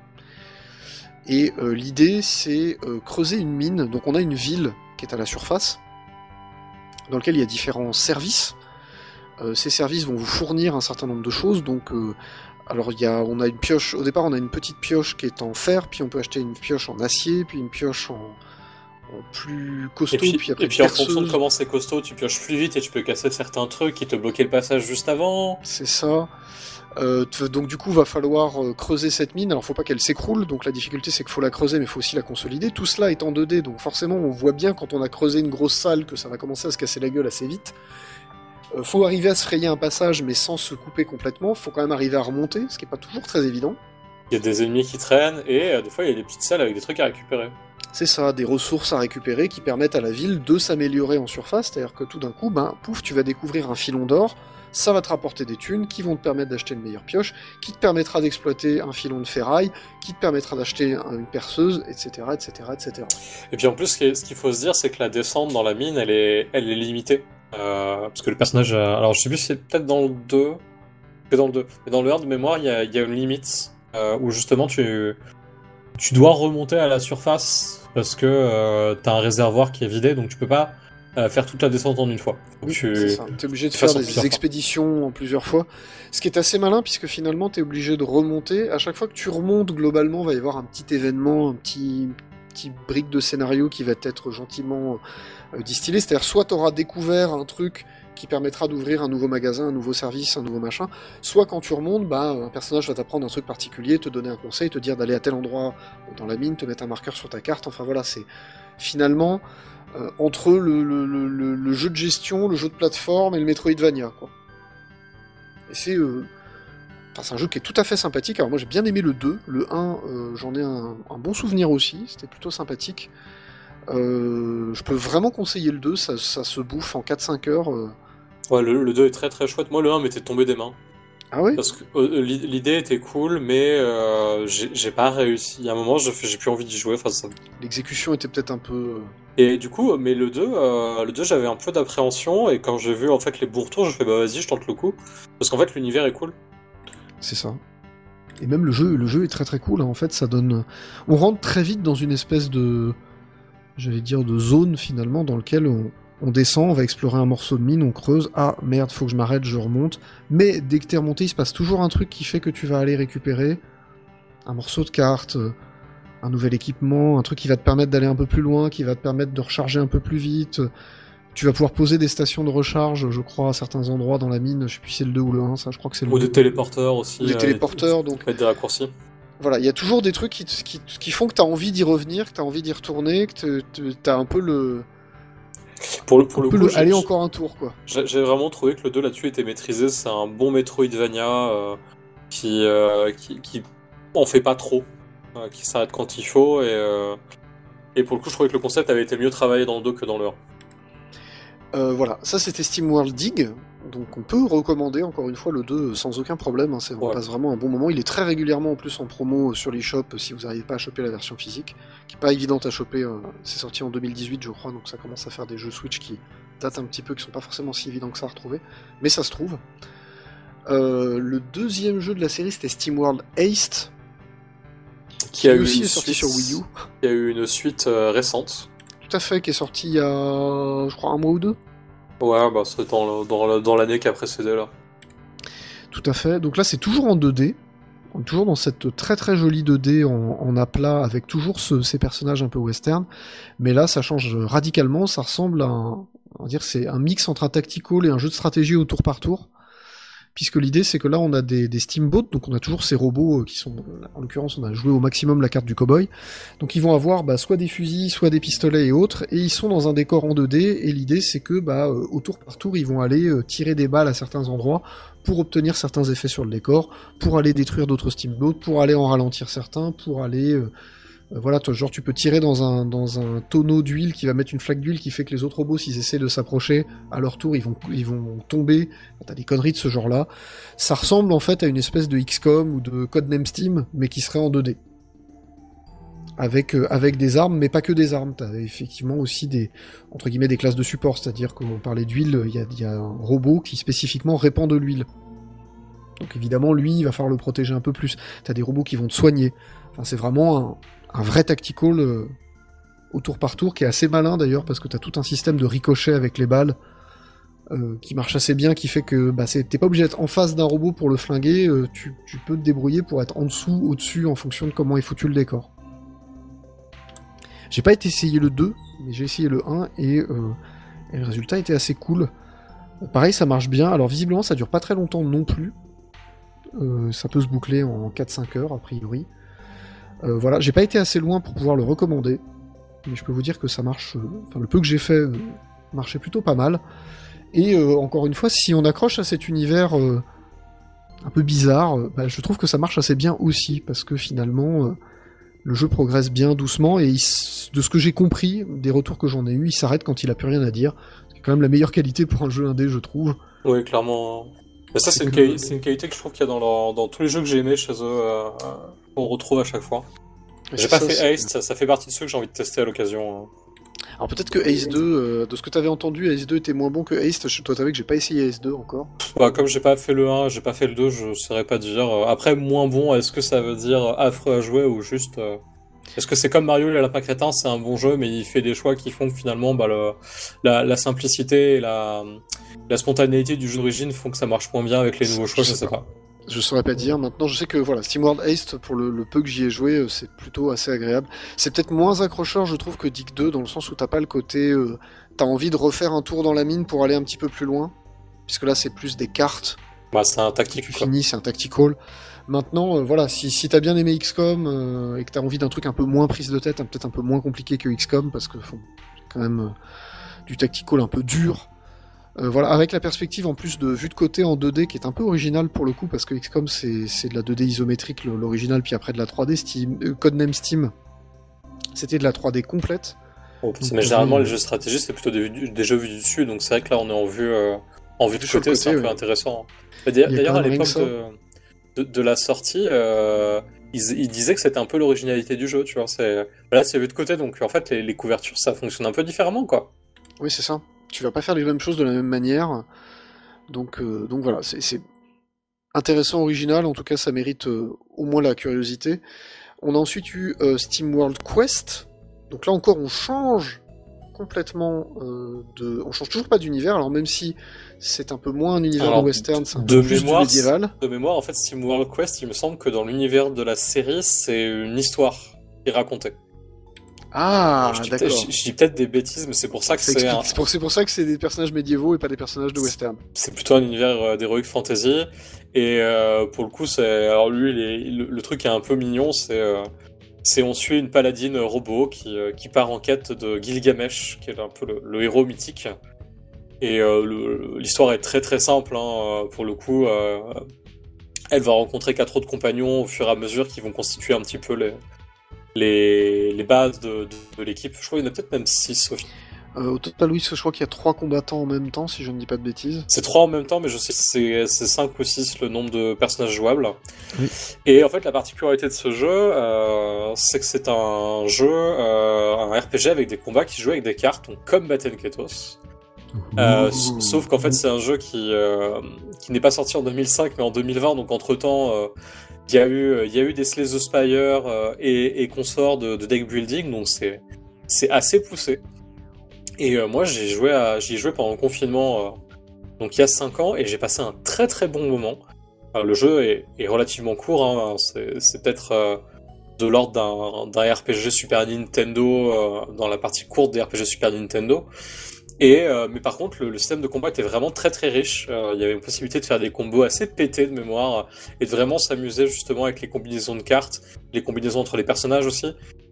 Et l'idée, c'est creuser une mine. Donc on a une ville qui est à la surface, dans laquelle il y a différents services. Ces services vont vous fournir un certain nombre de choses, donc... Alors on a une pioche, au départ on a une petite pioche qui est en fer, puis on peut acheter une pioche en acier, puis une pioche en plus costaud, puis après et puis en fonction de comment c'est costaud, tu pioches plus vite et tu peux casser certains trucs qui te bloquaient le passage juste avant. C'est ça. Donc du coup va falloir creuser cette mine, alors faut pas qu'elle s'écroule, donc la difficulté c'est qu'il faut la creuser mais il faut aussi la consolider. Tout cela est en 2D, donc forcément on voit bien quand on a creusé une grosse salle que ça va commencer à se casser la gueule assez vite. Faut arriver à se frayer un passage, mais sans se couper complètement. Faut quand même arriver à remonter, ce qui est pas toujours très évident. Il y a des ennemis qui traînent, et des fois il y a des petites salles avec des trucs à récupérer. C'est ça, des ressources à récupérer qui permettent à la ville de s'améliorer en surface, c'est-à-dire que tout d'un coup, pouf, tu vas découvrir un filon d'or, ça va te rapporter des thunes qui vont te permettre d'acheter une meilleure pioche, qui te permettra d'exploiter un filon de ferraille, qui te permettra d'acheter une perceuse, etc., etc., etc. Et puis en plus, ce qu'il faut se dire, c'est que la descente dans la mine, elle est limitée. Parce que le personnage... alors je sais plus si c'est peut-être dans le 2, mais dans le 1 de mémoire, il y a une limite où justement tu dois remonter à la surface parce que t'as un réservoir qui est vidé, donc tu peux pas faire toute la descente en une fois. Oui, c'est ça. T'es obligé de faire des expéditions en plusieurs fois, ce qui est assez malin puisque finalement t'es obligé de remonter. À chaque fois que tu remontes, globalement, va y avoir un petit événement, un petit brique de scénario qui va être gentiment distillé. C'est-à-dire soit t'auras découvert un truc qui permettra d'ouvrir un nouveau magasin, un nouveau service, un nouveau machin, soit quand tu remontes, un personnage va t'apprendre un truc particulier, te donner un conseil, te dire d'aller à tel endroit dans la mine, te mettre un marqueur sur ta carte, enfin voilà, c'est finalement entre le jeu de gestion, le jeu de plateforme et le Metroidvania, quoi. Et c'est un jeu qui est tout à fait sympathique. Alors moi j'ai bien aimé le 2, le 1 j'en ai un bon souvenir aussi, c'était plutôt sympathique. Je peux vraiment conseiller le 2, ça se bouffe en 4-5 heures. Ouais, le 2 est très très chouette. Moi, le 1 m'était tombé des mains. Ah ouais? Parce que l'idée était cool, mais j'ai pas réussi. Il y a un moment, j'ai plus envie d'y jouer. Enfin, L'exécution était peut-être un peu... Et du coup, mais le 2 j'avais un peu d'appréhension, et quand j'ai vu en fait les bons retours, je fais bah vas-y, je tente le coup. Parce qu'en fait, l'univers est cool. C'est ça. Et même le jeu est très très cool, hein. En fait, ça donne... On rentre très vite dans une espèce de... J'allais dire de zone, finalement, dans lequel on descend, on va explorer un morceau de mine, on creuse, ah merde, faut que je m'arrête, je remonte. Mais dès que t'es remonté, il se passe toujours un truc qui fait que tu vas aller récupérer un morceau de carte, un nouvel équipement, un truc qui va te permettre d'aller un peu plus loin, qui va te permettre de recharger un peu plus vite. Tu vas pouvoir poser des stations de recharge, je crois, à certains endroits dans la mine, je sais plus si c'est le 2 ou le 1, ça, je crois que c'est le 2. Ou des téléporteurs aussi. Ou des téléporteurs, donc... Mettre des raccourcis. Voilà, il y a toujours des trucs qui font que t'as envie d'y revenir, que t'as envie d'y retourner, que t'as un peu le... Pour le coup, aller encore un tour, quoi. J'ai vraiment trouvé que le 2 là-dessus était maîtrisé. C'est un bon Metroidvania qui en fait pas trop, qui s'arrête quand il faut. Et pour le coup, je trouvais que le concept avait été mieux travaillé dans le 2 que dans le 1. Voilà, ça c'était SteamWorld Dig, donc on peut recommander encore une fois le 2 sans aucun problème, hein, on passe vraiment un bon moment, il est très régulièrement en plus en promo sur les shops si vous n'arrivez pas à choper la version physique, qui est pas évidente à choper, c'est sorti en 2018 je crois, donc ça commence à faire des jeux Switch qui datent un petit peu, qui sont pas forcément si évidents que ça à retrouver, mais ça se trouve. Le deuxième jeu de la série c'était SteamWorld Heist, qui aussi est sorti sur Wii U. Il y a eu une suite récente. Tout à fait, qui est sorti il y a, je crois, un mois ou deux. Ouais, bah c'est dans l'année qui a précédé, là. Tout à fait. Donc là, c'est toujours en 2D. On est toujours dans cette très très jolie 2D en aplat, avec toujours ces personnages un peu western. Mais là, ça change radicalement. Ça ressemble à on va dire, c'est un mix entre un tactical et un jeu de stratégie au tour par tour. Puisque l'idée, c'est que là, on a des steamboats, donc on a toujours ces robots qui sont... En l'occurrence, on a joué au maximum la carte du cowboy. Donc ils vont avoir soit des fusils, soit des pistolets et autres, et ils sont dans un décor en 2D, et l'idée, c'est que au tour par tour, ils vont aller tirer des balles à certains endroits pour obtenir certains effets sur le décor, pour aller détruire d'autres steamboats, pour aller en ralentir certains, pour aller... voilà, genre tu peux tirer dans un tonneau d'huile qui va mettre une flaque d'huile qui fait que les autres robots, s'ils essaient de s'approcher, à leur tour, ils vont tomber. T'as des conneries de ce genre-là. Ça ressemble en fait à une espèce de XCOM ou de Codename Steam, mais qui serait en 2D. Avec des armes, mais pas que des armes. T'as effectivement aussi entre guillemets, des classes de support, c'est-à-dire qu'on parlait d'huile, il y a un robot qui spécifiquement répand de l'huile. Donc évidemment, lui, il va falloir le protéger un peu plus. T'as des robots qui vont te soigner. Enfin, c'est vraiment un vrai tactical au tour par tour, qui est assez malin d'ailleurs, parce que t'as tout un système de ricochet avec les balles qui marche assez bien, qui fait que t'es pas obligé d'être en face d'un robot pour le flinguer, tu peux te débrouiller pour être en dessous, au-dessus, en fonction de comment est foutu le décor. J'ai pas essayé le 2, mais j'ai essayé le 1, et le résultat était assez cool. Pareil, ça marche bien, alors visiblement ça dure pas très longtemps non plus. Ça peut se boucler en 4-5 heures, a priori. Voilà, j'ai pas été assez loin pour pouvoir le recommander, mais je peux vous dire que ça marche, le peu que j'ai fait marchait plutôt pas mal, et encore une fois, si on accroche à cet univers un peu bizarre, je trouve que ça marche assez bien aussi, parce que finalement, le jeu progresse bien doucement, et de ce que j'ai compris, des retours que j'en ai eu, il s'arrête quand il a plus rien à dire, c'est quand même la meilleure qualité pour un jeu indé, je trouve. Oui, clairement. Mais ça, c'est une qualité que je trouve qu'il y a dans tous les jeux que j'ai aimés chez eux, qu'on retrouve à chaque fois. J'ai pas fait Heist, ça fait partie de ceux que j'ai envie de tester à l'occasion. Alors peut-être que Heist 2, de ce que t'avais entendu, Heist 2 était moins bon que Heist. Toi, t'avais que j'ai pas essayé Heist 2 encore. Comme j'ai pas fait le 1, j'ai pas fait le 2, je saurais pas dire. Après, moins bon, est-ce que ça veut dire affreux à jouer ou juste... Est-ce que c'est comme Mario les lapins crétins, c'est un bon jeu, mais il fait des choix qui font que finalement la simplicité et la spontanéité du jeu d'origine font que ça marche moins bien avec les nouveaux choix, je sais pas. Je saurais pas dire. Maintenant, je sais que voilà, SteamWorld Heist, pour le peu que j'y ai joué, c'est plutôt assez agréable. C'est peut-être moins accrocheur, je trouve, que Dig 2, dans le sens où t'as pas le côté... t'as envie de refaire un tour dans la mine pour aller un petit peu plus loin, puisque là, c'est plus des cartes. C'est un tactique. Tu finis, c'est un tactical. Maintenant, voilà, si t'as bien aimé XCOM et que t'as envie d'un truc un peu moins prise de tête, peut-être un peu moins compliqué que XCOM, parce que quand même du tactical un peu dur. Voilà, avec la perspective en plus de vue de côté en 2D qui est un peu originale pour le coup, parce que XCOM c'est de la 2D isométrique l'original, puis après de la 3D. Codename Steam, c'était de la 3D complète. Mais généralement les jeux de stratégie c'est plutôt des jeux vus du dessus, donc c'est vrai que là on est en vue En vue de Sur le côté, c'est un côté, peu ouais. intéressant. Il y a D'ailleurs, quand à même rien que l'époque ça. de la sortie, ils disaient que c'était un peu l'originalité du jeu, tu vois. Là, c'est vu de côté, donc en fait, les couvertures, ça fonctionne un peu différemment, quoi. Oui, c'est ça. Tu vas pas faire les mêmes choses de la même manière. Donc voilà, c'est intéressant, original. En tout cas, ça mérite au moins la curiosité. On a ensuite eu SteamWorld Quest. Donc là encore, on change complètement on change toujours pas d'univers. Alors même si c'est un peu moins un univers de Alors, western, c'est un peu plus du médiéval. de mémoire, en fait, SteamWorld Quest, il me semble que dans l'univers de la série, c'est une histoire qui est racontée. Ah, d'accord. Je dis peut-être des bêtises, mais c'est pour ça que Ça explique. C'est pour ça que c'est des personnages médiévaux et pas des personnages de western. c'est plutôt un univers d'heroic fantasy. Et pour le coup, alors lui, le truc qui est un peu mignon, c'est on suit une paladine robot qui part en quête de Gilgamesh, qui est un peu le héros mythique. Et l'histoire est très très simple, hein, pour le coup. Elle va rencontrer 4 autres compagnons au fur et à mesure qui vont constituer un petit peu les bases de l'équipe. Je crois qu'il y en a peut-être même 6 au final. Au total, oui, je crois qu'il y a 3 combattants en même temps, si je ne dis pas de bêtises. C'est 3 en même temps, mais je sais que c'est 5 ou 6 le nombre de personnages jouables. Oui. Et en fait, la particularité de ce jeu, c'est que c'est un jeu, un RPG avec des combats qui se jouent avec des cartes, donc comme Baten Kaitos. Sauf qu'en fait, c'est un jeu qui n'est pas sorti en 2005, mais en 2020, donc entre-temps, il y a eu des Slay the Spire et consorts de deck building, donc c'est assez poussé. Et moi, j'y ai joué pendant le confinement, donc il y a 5 ans, et j'ai passé un très très bon moment. Le jeu est relativement court, hein, c'est peut-être de l'ordre d'un RPG Super Nintendo, dans la partie courte des RPG Super Nintendo. Mais par contre, le système de combat était vraiment très très riche. Il y avait une possibilité de faire des combos assez pétés de mémoire, et de vraiment s'amuser justement avec les combinaisons de cartes, les combinaisons entre les personnages aussi.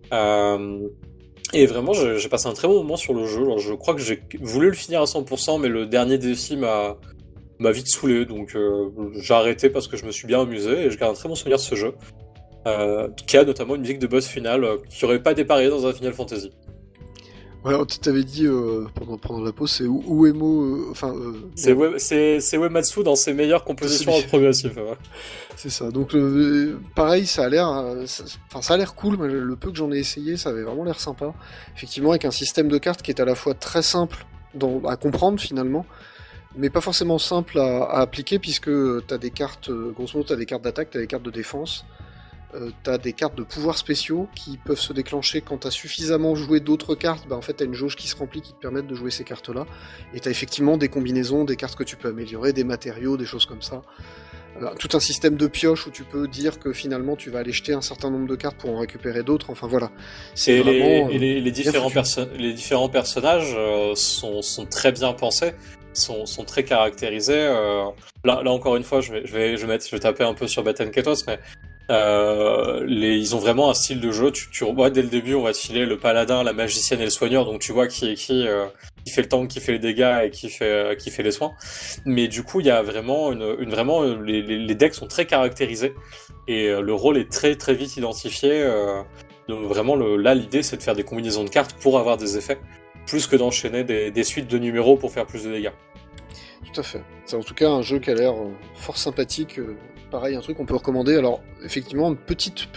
Et vraiment, j'ai passé un très bon moment sur le jeu. Alors, je crois que j'ai voulu le finir à 100%, mais le dernier défi m'a vite saoulé, donc j'ai arrêté parce que je me suis bien amusé, et je garde un très bon souvenir de ce jeu, qui a notamment une musique de boss final qui aurait pas dépareillé dans un Final Fantasy. Ouais, alors, tu t'avais dit pendant la pause, c'est Uemo, C'est Uematsu dans ses meilleures compositions en progressif. Ouais. C'est ça. Donc pareil, ça a l'air cool. Mais le peu que j'en ai essayé, ça avait vraiment l'air sympa. Effectivement, avec un système de cartes qui est à la fois très simple à comprendre finalement, mais pas forcément simple à appliquer, puisque t'as des cartes, grosso modo, t'as des cartes d'attaque, t'as des cartes de défense. T'as des cartes de pouvoirs spéciaux qui peuvent se déclencher quand t'as suffisamment joué d'autres cartes. En fait, t'as une jauge qui se remplit qui te permettent de jouer ces cartes-là. Et t'as effectivement des combinaisons, des cartes que tu peux améliorer, des matériaux, des choses comme ça. Tout un système de pioche où tu peux dire que finalement tu vas aller jeter un certain nombre de cartes pour en récupérer d'autres. Enfin voilà. C'est vraiment, les différents personnages sont très bien pensés. Sont très caractérisés. Là encore une fois, je vais taper un peu sur Baten Kaitos, mais ils ont vraiment un style de jeu. Tu vois dès le début, on va te filer le paladin, la magicienne et le soigneur, donc tu vois qui fait le tank, qui fait les dégâts et qui fait les soins. Mais du coup, il y a vraiment les decks sont très caractérisés, et le rôle est très très vite identifié. Donc vraiment, là, l'idée c'est de faire des combinaisons de cartes pour avoir des effets, plus que d'enchaîner des suites de numéros pour faire plus de dégâts. Tout à fait. C'est en tout cas un jeu qui a l'air fort sympathique. Pareil, un truc qu'on peut recommander. Alors, effectivement, une petite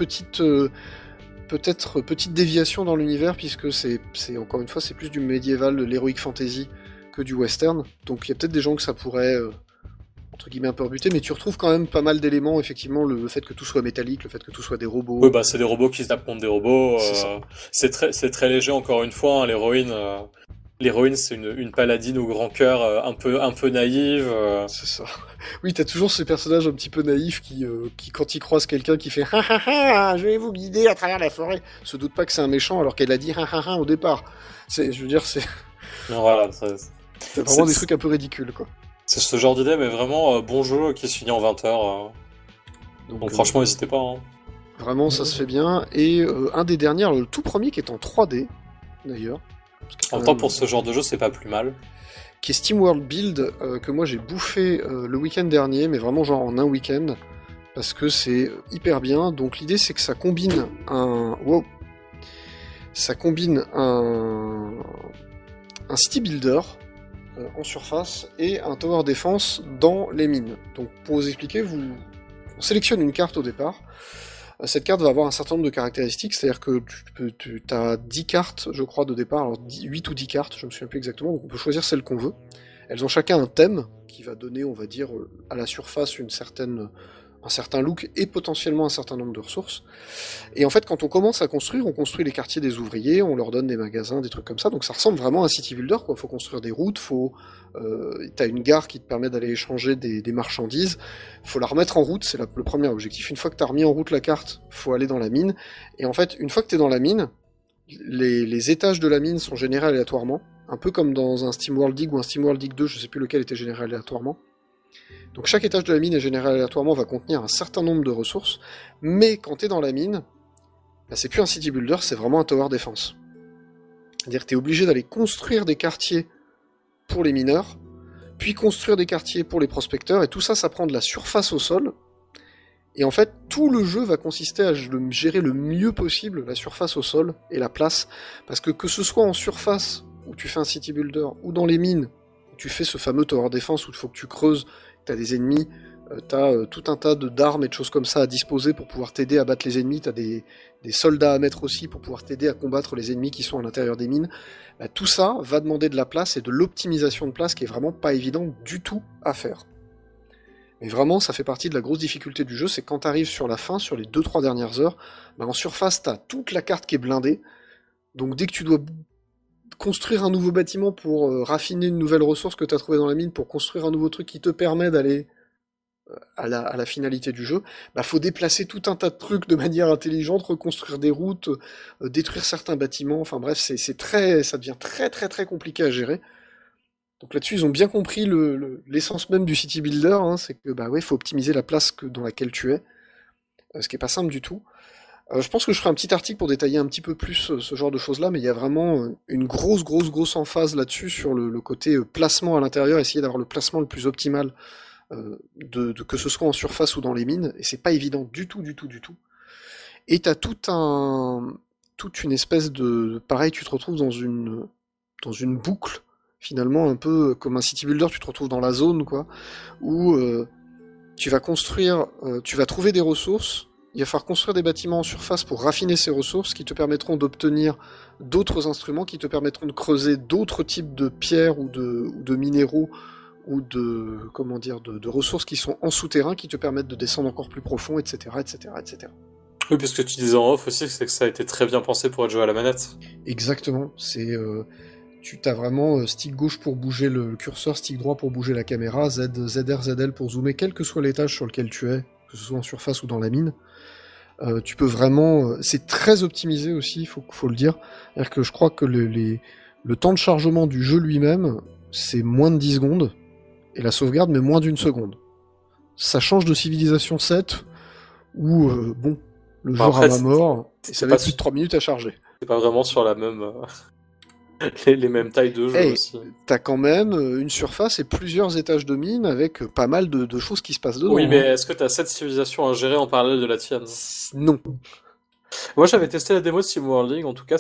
déviation dans l'univers, puisque c'est encore une fois, c'est plus du médiéval, de l'heroic fantasy, que du western. Donc il y a peut-être des gens que ça pourrait, entre guillemets, un peu rebuter, mais tu retrouves quand même pas mal d'éléments, effectivement, le fait que tout soit métallique, le fait que tout soit des robots. Oui, c'est des robots qui se tapent contre des robots. C'est très léger, encore une fois, hein, l'héroïne, c'est une paladine au grand cœur, un peu naïve. C'est ça. Oui, t'as toujours ces personnages un petit peu naïfs qui quand ils croisent quelqu'un qui fait ha ha ha, je vais vous guider à travers la forêt, se doute pas que c'est un méchant alors qu'elle a dit ha ha ha au départ. Je veux dire, c'est. Voilà. C'est vraiment des trucs un peu ridicules, quoi. C'est ce genre d'idée, mais vraiment bon jeu qui se finit en 20 heures. Donc franchement, n'hésitez pas. Hein. Vraiment, ça se fait bien. Et un des derniers, le tout premier qui est en 3D, d'ailleurs. En même temps, pour ce genre de jeu, c'est pas plus mal. Qui est SteamWorld Build, que moi j'ai bouffé le week-end dernier, mais vraiment genre en un week-end, parce que c'est hyper bien. Donc l'idée c'est que ça combine un city builder, en surface et un tower defense dans les mines. Donc pour vous expliquer, on sélectionne une carte au départ. Cette carte va avoir un certain nombre de caractéristiques, c'est-à-dire que tu as 10 cartes, je crois, de départ, alors 8 ou 10 cartes, je me souviens plus exactement, donc on peut choisir celle qu'on veut. Elles ont chacun un thème qui va donner, on va dire, à la surface un certain look et potentiellement un certain nombre de ressources. Et en fait, quand on commence à construire, on construit les quartiers des ouvriers, on leur donne des magasins, des trucs comme ça, donc ça ressemble vraiment à un city builder, quoi. Faut construire des routes, t'as une gare qui te permet d'aller échanger des marchandises, faut la remettre en route, c'est le premier objectif. Une fois que t'as remis en route la carte, faut aller dans la mine, et en fait, une fois que t'es dans la mine, les étages de la mine sont générés aléatoirement, un peu comme dans un SteamWorld Dig ou un SteamWorld Dig 2, je sais plus lequel était généré aléatoirement. Donc chaque étage de la mine est généré aléatoirement, va contenir un certain nombre de ressources, mais quand t'es dans la mine, bah, c'est plus un city builder, c'est vraiment un tower defense. C'est-à-dire que t'es obligé d'aller construire des quartiers pour les mineurs, puis construire des quartiers pour les prospecteurs, et tout ça, ça prend de la surface au sol, et en fait, tout le jeu va consister à gérer le mieux possible la surface au sol et la place, parce que ce soit en surface, où tu fais un city builder, ou dans les mines, où tu fais ce fameux tower defense, où il faut que tu creuses, t'as des ennemis, t'as tout un tas d'armes et de choses comme ça à disposer pour pouvoir t'aider à battre les ennemis, t'as des soldats à mettre aussi pour pouvoir t'aider à combattre les ennemis qui sont à l'intérieur des mines. Bah, tout ça va demander de la place et de l'optimisation de place qui est vraiment pas évident du tout à faire. Mais vraiment, ça fait partie de la grosse difficulté du jeu, c'est quand t'arrives sur la fin, sur les 2-3 dernières heures, bah en surface t'as toute la carte qui est blindée, donc dès que tu dois construire un nouveau bâtiment pour raffiner une nouvelle ressource que tu as trouvée dans la mine, pour construire un nouveau truc qui te permet d'aller à la finalité du jeu, bah faut déplacer tout un tas de trucs de manière intelligente, reconstruire des routes, détruire certains bâtiments, enfin bref, ça devient très très très compliqué à gérer. Donc là-dessus, ils ont bien compris l'essence même du city builder, hein, c'est que bah ouais, faut optimiser la place dans laquelle tu es, ce qui est pas simple du tout. Je pense que je ferai un petit article pour détailler un petit peu plus ce genre de choses-là, mais il y a vraiment une grosse emphase là-dessus sur le côté placement à l'intérieur, essayer d'avoir le placement le plus optimal, que ce soit en surface ou dans les mines, et c'est pas évident du tout. Et t'as toute une espèce pareil, tu te retrouves dans une boucle, finalement, un peu comme un city builder, tu te retrouves dans la zone, quoi, où tu vas trouver des ressources. Il va falloir construire des bâtiments en surface pour raffiner ces ressources qui te permettront d'obtenir d'autres instruments, qui te permettront de creuser d'autres types de pierres ou de minéraux ou de ressources qui sont en souterrain qui te permettent de descendre encore plus profond, etc. Oui, puisque tu disais en off aussi, c'est que ça a été très bien pensé pour être joué à la manette. Exactement, tu t'as vraiment stick gauche pour bouger le curseur, stick droit pour bouger la caméra, ZR, ZL pour zoomer, quel que soit l'étage sur lequel tu es, que ce soit en surface ou dans la mine. Tu peux vraiment... c'est très optimisé aussi, faut le dire. C'est-à-dire que je crois que le temps de chargement du jeu lui-même, c'est moins de 10 secondes, et la sauvegarde met moins d'une seconde. Ça change de Civilization 7, où, le jeu rame à mort, et ça met plus de 3 minutes à charger. C'est pas vraiment sur la même... les mêmes tailles de jeu aussi. T'as quand même une surface et plusieurs étages de mine avec pas mal de choses qui se passent dedans. Oui, mais est-ce que t'as 7 civilisations à gérer en parallèle de la tienne? Non. Moi, j'avais testé la démo de SteamWorld League, en tout cas,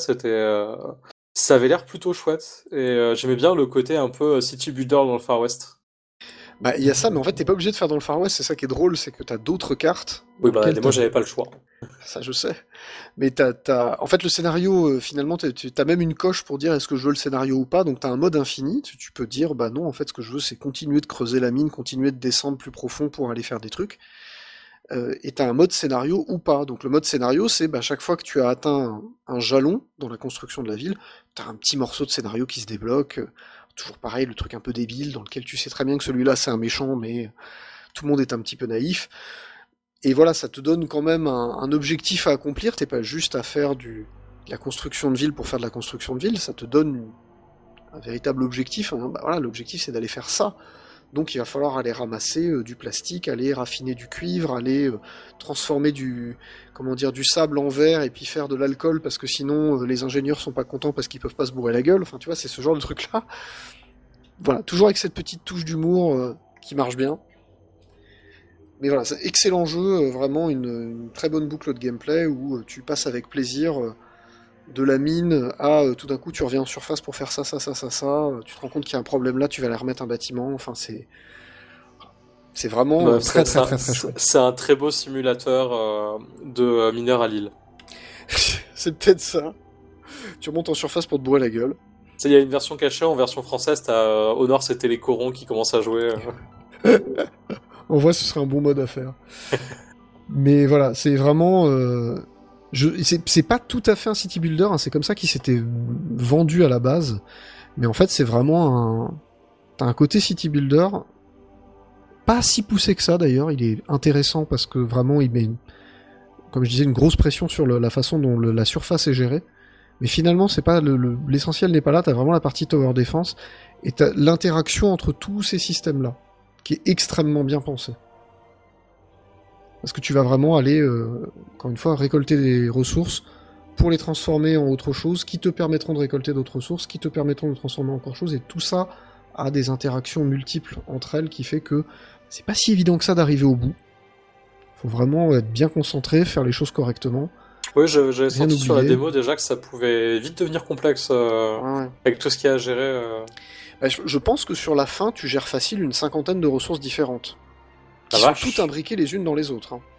ça avait l'air plutôt chouette, et j'aimais bien le côté un peu city builder dans le Far West. Bah, il y a ça, mais en fait, t'es pas obligé de faire dans le Far West, c'est ça qui est drôle, c'est que t'as d'autres cartes. Oui, bah, moi, j'avais pas le choix. Ça, je sais. Mais en fait, le scénario, finalement, t'as même une coche pour dire est-ce que je veux le scénario ou pas, donc t'as un mode infini, tu peux dire, bah non, en fait, ce que je veux, c'est continuer de creuser la mine, continuer de descendre plus profond pour aller faire des trucs. Et t'as un mode scénario ou pas. Donc le mode scénario, c'est chaque fois que tu as atteint un jalon dans la construction de la ville, t'as un petit morceau de scénario qui se débloque. Toujours pareil, le truc un peu débile, dans lequel tu sais très bien que celui-là c'est un méchant, mais tout le monde est un petit peu naïf. Et voilà, ça te donne quand même un objectif à accomplir, t'es pas juste à faire de la construction de ville pour faire de la construction de ville, ça te donne un véritable objectif. Hein. Voilà, l'objectif c'est d'aller faire ça. Donc il va falloir aller ramasser du plastique, aller raffiner du cuivre, aller transformer du sable en verre et puis faire de l'alcool parce que sinon les ingénieurs sont pas contents parce qu'ils peuvent pas se bourrer la gueule. Enfin tu vois, c'est ce genre de truc là. Voilà, toujours avec cette petite touche d'humour qui marche bien. Mais voilà, c'est excellent jeu, vraiment une très bonne boucle de gameplay où tu passes avec plaisir de la mine à tout d'un coup tu reviens en surface pour faire ça, tu te rends compte qu'il y a un problème là, tu vas aller remettre un bâtiment, enfin c'est vraiment très très très très chouette. C'est un très beau simulateur de mineur à Lille. C'est peut-être ça. Tu remontes en surface pour te bourrer la gueule. Il y a une version cachée, en version française, au nord c'était les corons qui commencent à jouer. En vrai, ce serait un bon mode à faire. Mais voilà, c'est vraiment... c'est pas tout à fait un city builder, hein, c'est comme ça qu'il s'était vendu à la base. Mais en fait, c'est vraiment t'as un côté city builder, pas si poussé que ça d'ailleurs, il est intéressant parce que vraiment il met, comme je disais, une grosse pression sur la façon dont la surface est gérée. Mais finalement, c'est pas l'essentiel n'est pas là, t'as vraiment la partie tower defense, et t'as l'interaction entre tous ces systèmes-là, qui est extrêmement bien pensée. Parce que tu vas vraiment aller, encore une fois, récolter des ressources pour les transformer en autre chose, qui te permettront de récolter d'autres ressources, qui te permettront de transformer en encore chose, et tout ça a des interactions multiples entre elles, qui fait que c'est pas si évident que ça d'arriver au bout. Faut vraiment être bien concentré, faire les choses correctement. Oui, j'avais senti oublier. sur la démo déjà que ça pouvait vite devenir complexe avec tout ce qu'il y a à gérer. Bah, je pense que sur la fin, tu gères facile une 50aine de ressources différentes. Qui La sont vache. toutes imbriquées les unes dans les autres. Hein.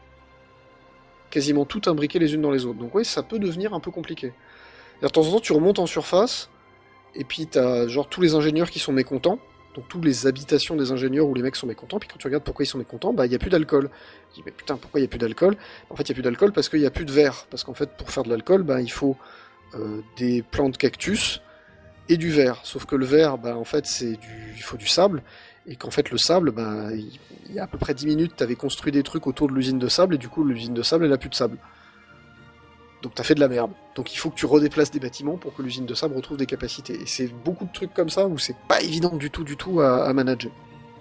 Quasiment toutes imbriquées les unes dans les autres. Donc oui, ça peut devenir un peu compliqué. De temps en temps, tu remontes en surface, et puis t'as genre tous les ingénieurs qui sont mécontents, donc toutes les habitations des ingénieurs où les mecs sont mécontents, puis quand tu regardes pourquoi ils sont mécontents, bah il n'y a plus d'alcool. Tu dis mais putain, pourquoi il n'y a plus d'alcool? En fait, il n'y a plus d'alcool parce qu'il n'y a plus de verre. Parce qu'en fait, pour faire de l'alcool, bah, il faut des plantes cactus et du verre. Sauf que le verre, bah, en fait, il faut du sable, et qu'en fait, le sable, bah, il y a à peu près 10 minutes, tu avais construit des trucs autour de l'usine de sable, et du coup, l'usine de sable, elle a plus de sable. Donc t'as fait de la merde. Donc il faut que tu redéplaces des bâtiments pour que l'usine de sable retrouve des capacités. Et c'est beaucoup de trucs comme ça où c'est pas évident du tout à manager.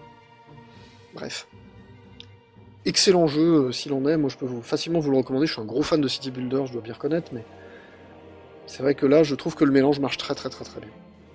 Bref. Excellent jeu, s'il en est. Moi, je peux facilement vous le recommander. Je suis un gros fan de City Builder, je dois bien reconnaître, mais c'est vrai que là, je trouve que le mélange marche très très très bien.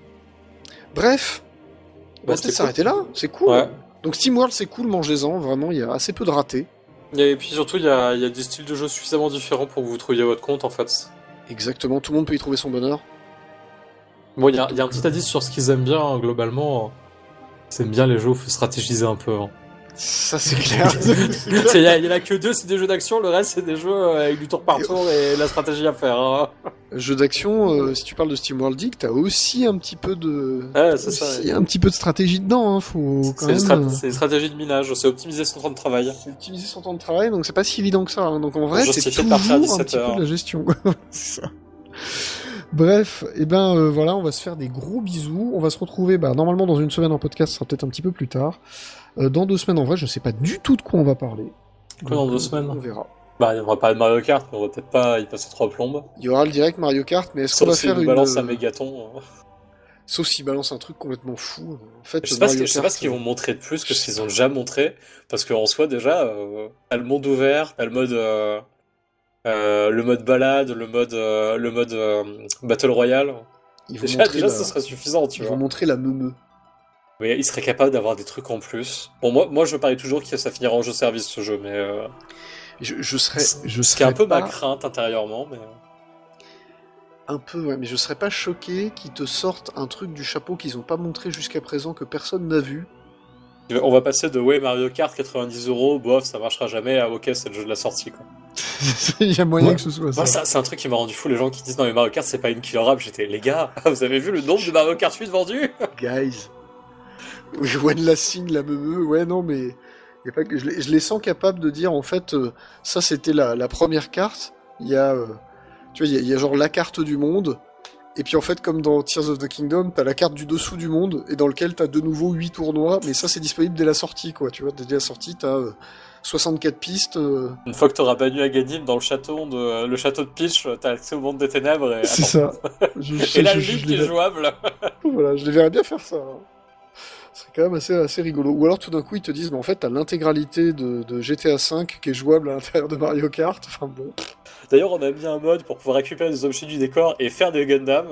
Bref. On va peut-être s'arrêter là. C'est cool. Ouais. Donc SteamWorld, c'est cool, mangez-en. Vraiment, il y a assez peu de ratés. Et puis surtout, il y a des styles de jeu suffisamment différents pour que vous trouviez votre compte en fait. Exactement, tout le monde peut y trouver son bonheur. Bon, il y a un petit indice sur ce qu'ils aiment bien, hein, globalement. Ils aiment bien les jeux où il faut stratégiser un peu. Hein. Ça, c'est clair. Il y en a que 2, c'est des jeux d'action, le reste, c'est des jeux avec du tour par tour et la stratégie à faire. Hein. Jeu d'action, si tu parles de SteamWorld Dig, t'as aussi un petit peu de... Ouais, c'est ça. Il y a un petit peu de stratégie dedans, hein, faut quand même... C'est une stratégie de minage, c'est optimiser son temps de travail. C'est optimiser son temps de travail, donc c'est pas si évident que ça. Hein. Donc en vrai, c'est Justifié toujours de partir à un 17 petit peu heures. de la gestion. C'est ça. Bref, et ben voilà, on va se faire des gros bisous. On va se retrouver normalement dans une semaine en podcast, ce sera peut-être un petit peu plus tard. Dans 2 semaines, en vrai, je sais pas du tout de quoi on va parler. Quoi, dans 2 semaines? On verra. Bah, on va parler de Mario Kart, mais on va peut-être pas y passer 3 plombes. Il y aura le direct Mario Kart, mais est-ce qu'on va faire une... balance à Mégaton. Sauf s'ils balancent un truc complètement fou. En fait, Je sais pas ce qu'ils vont montrer de plus que ce qu'ils ont déjà montré, parce qu'en soi, déjà, t'as le monde ouvert, t'as le mode balade, le mode Battle Royale. Déjà, ce serait suffisant, tu vois. Ils vont montrer la meumeu. Mais ils seraient capables d'avoir des trucs en plus. Bon, moi je parie toujours que ça finira en jeu service ce jeu, mais. Je serais ce qui est un peu ma crainte intérieurement, mais. Un peu, ouais, mais je serais pas choqué qu'ils te sortent un truc du chapeau qu'ils ont pas montré jusqu'à présent, que personne n'a vu. On va passer de Mario Kart 90€, bof, ça marchera jamais, à ok, c'est le jeu de la sortie, quoi. Il y a moyen que ce soit ça. Moi, c'est un truc qui m'a rendu fou, les gens qui disent non, mais Mario Kart c'est pas une killer app. J'étais, les gars, vous avez vu le nombre de Mario Kart 8 vendus? Guys. One Last Thing, la meumeu, ouais, non, mais. Y a pas que... je les sens capables de dire, en fait, ça c'était la première carte. Il y a. Tu vois, il y a genre la carte du monde. Et puis en fait, comme dans Tears of the Kingdom, t'as la carte du dessous du monde, et dans lequel t'as de nouveau 8 tournois, mais ça c'est disponible dès la sortie, quoi, tu vois, dès la sortie, t'as 64 pistes. Une fois que t'auras banni Aganim dans le château de Peach, t'as accès au monde des ténèbres, et... C'est ça. Et la ligne qui est jouable. Voilà, je les verrais bien faire ça. Hein. Ce serait quand même assez rigolo. Ou alors tout d'un coup, ils te disent, mais en fait, t'as l'intégralité de GTA V qui est jouable à l'intérieur de Mario Kart, enfin bon... D'ailleurs, on a mis un mode pour pouvoir récupérer des objets du décor et faire des Gundam.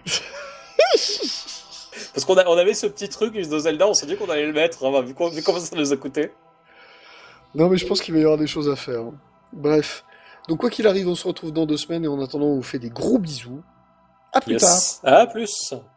Parce qu'on avait ce petit truc de Zelda, on s'est dit qu'on allait le mettre, hein, vu comment ça nous a coûté. Non, mais je pense qu'il va y avoir des choses à faire. Hein. Bref, Donc quoi qu'il arrive, on se retrouve dans 2 semaines et en attendant, on vous fait des gros bisous. À plus tard. Yes. À plus.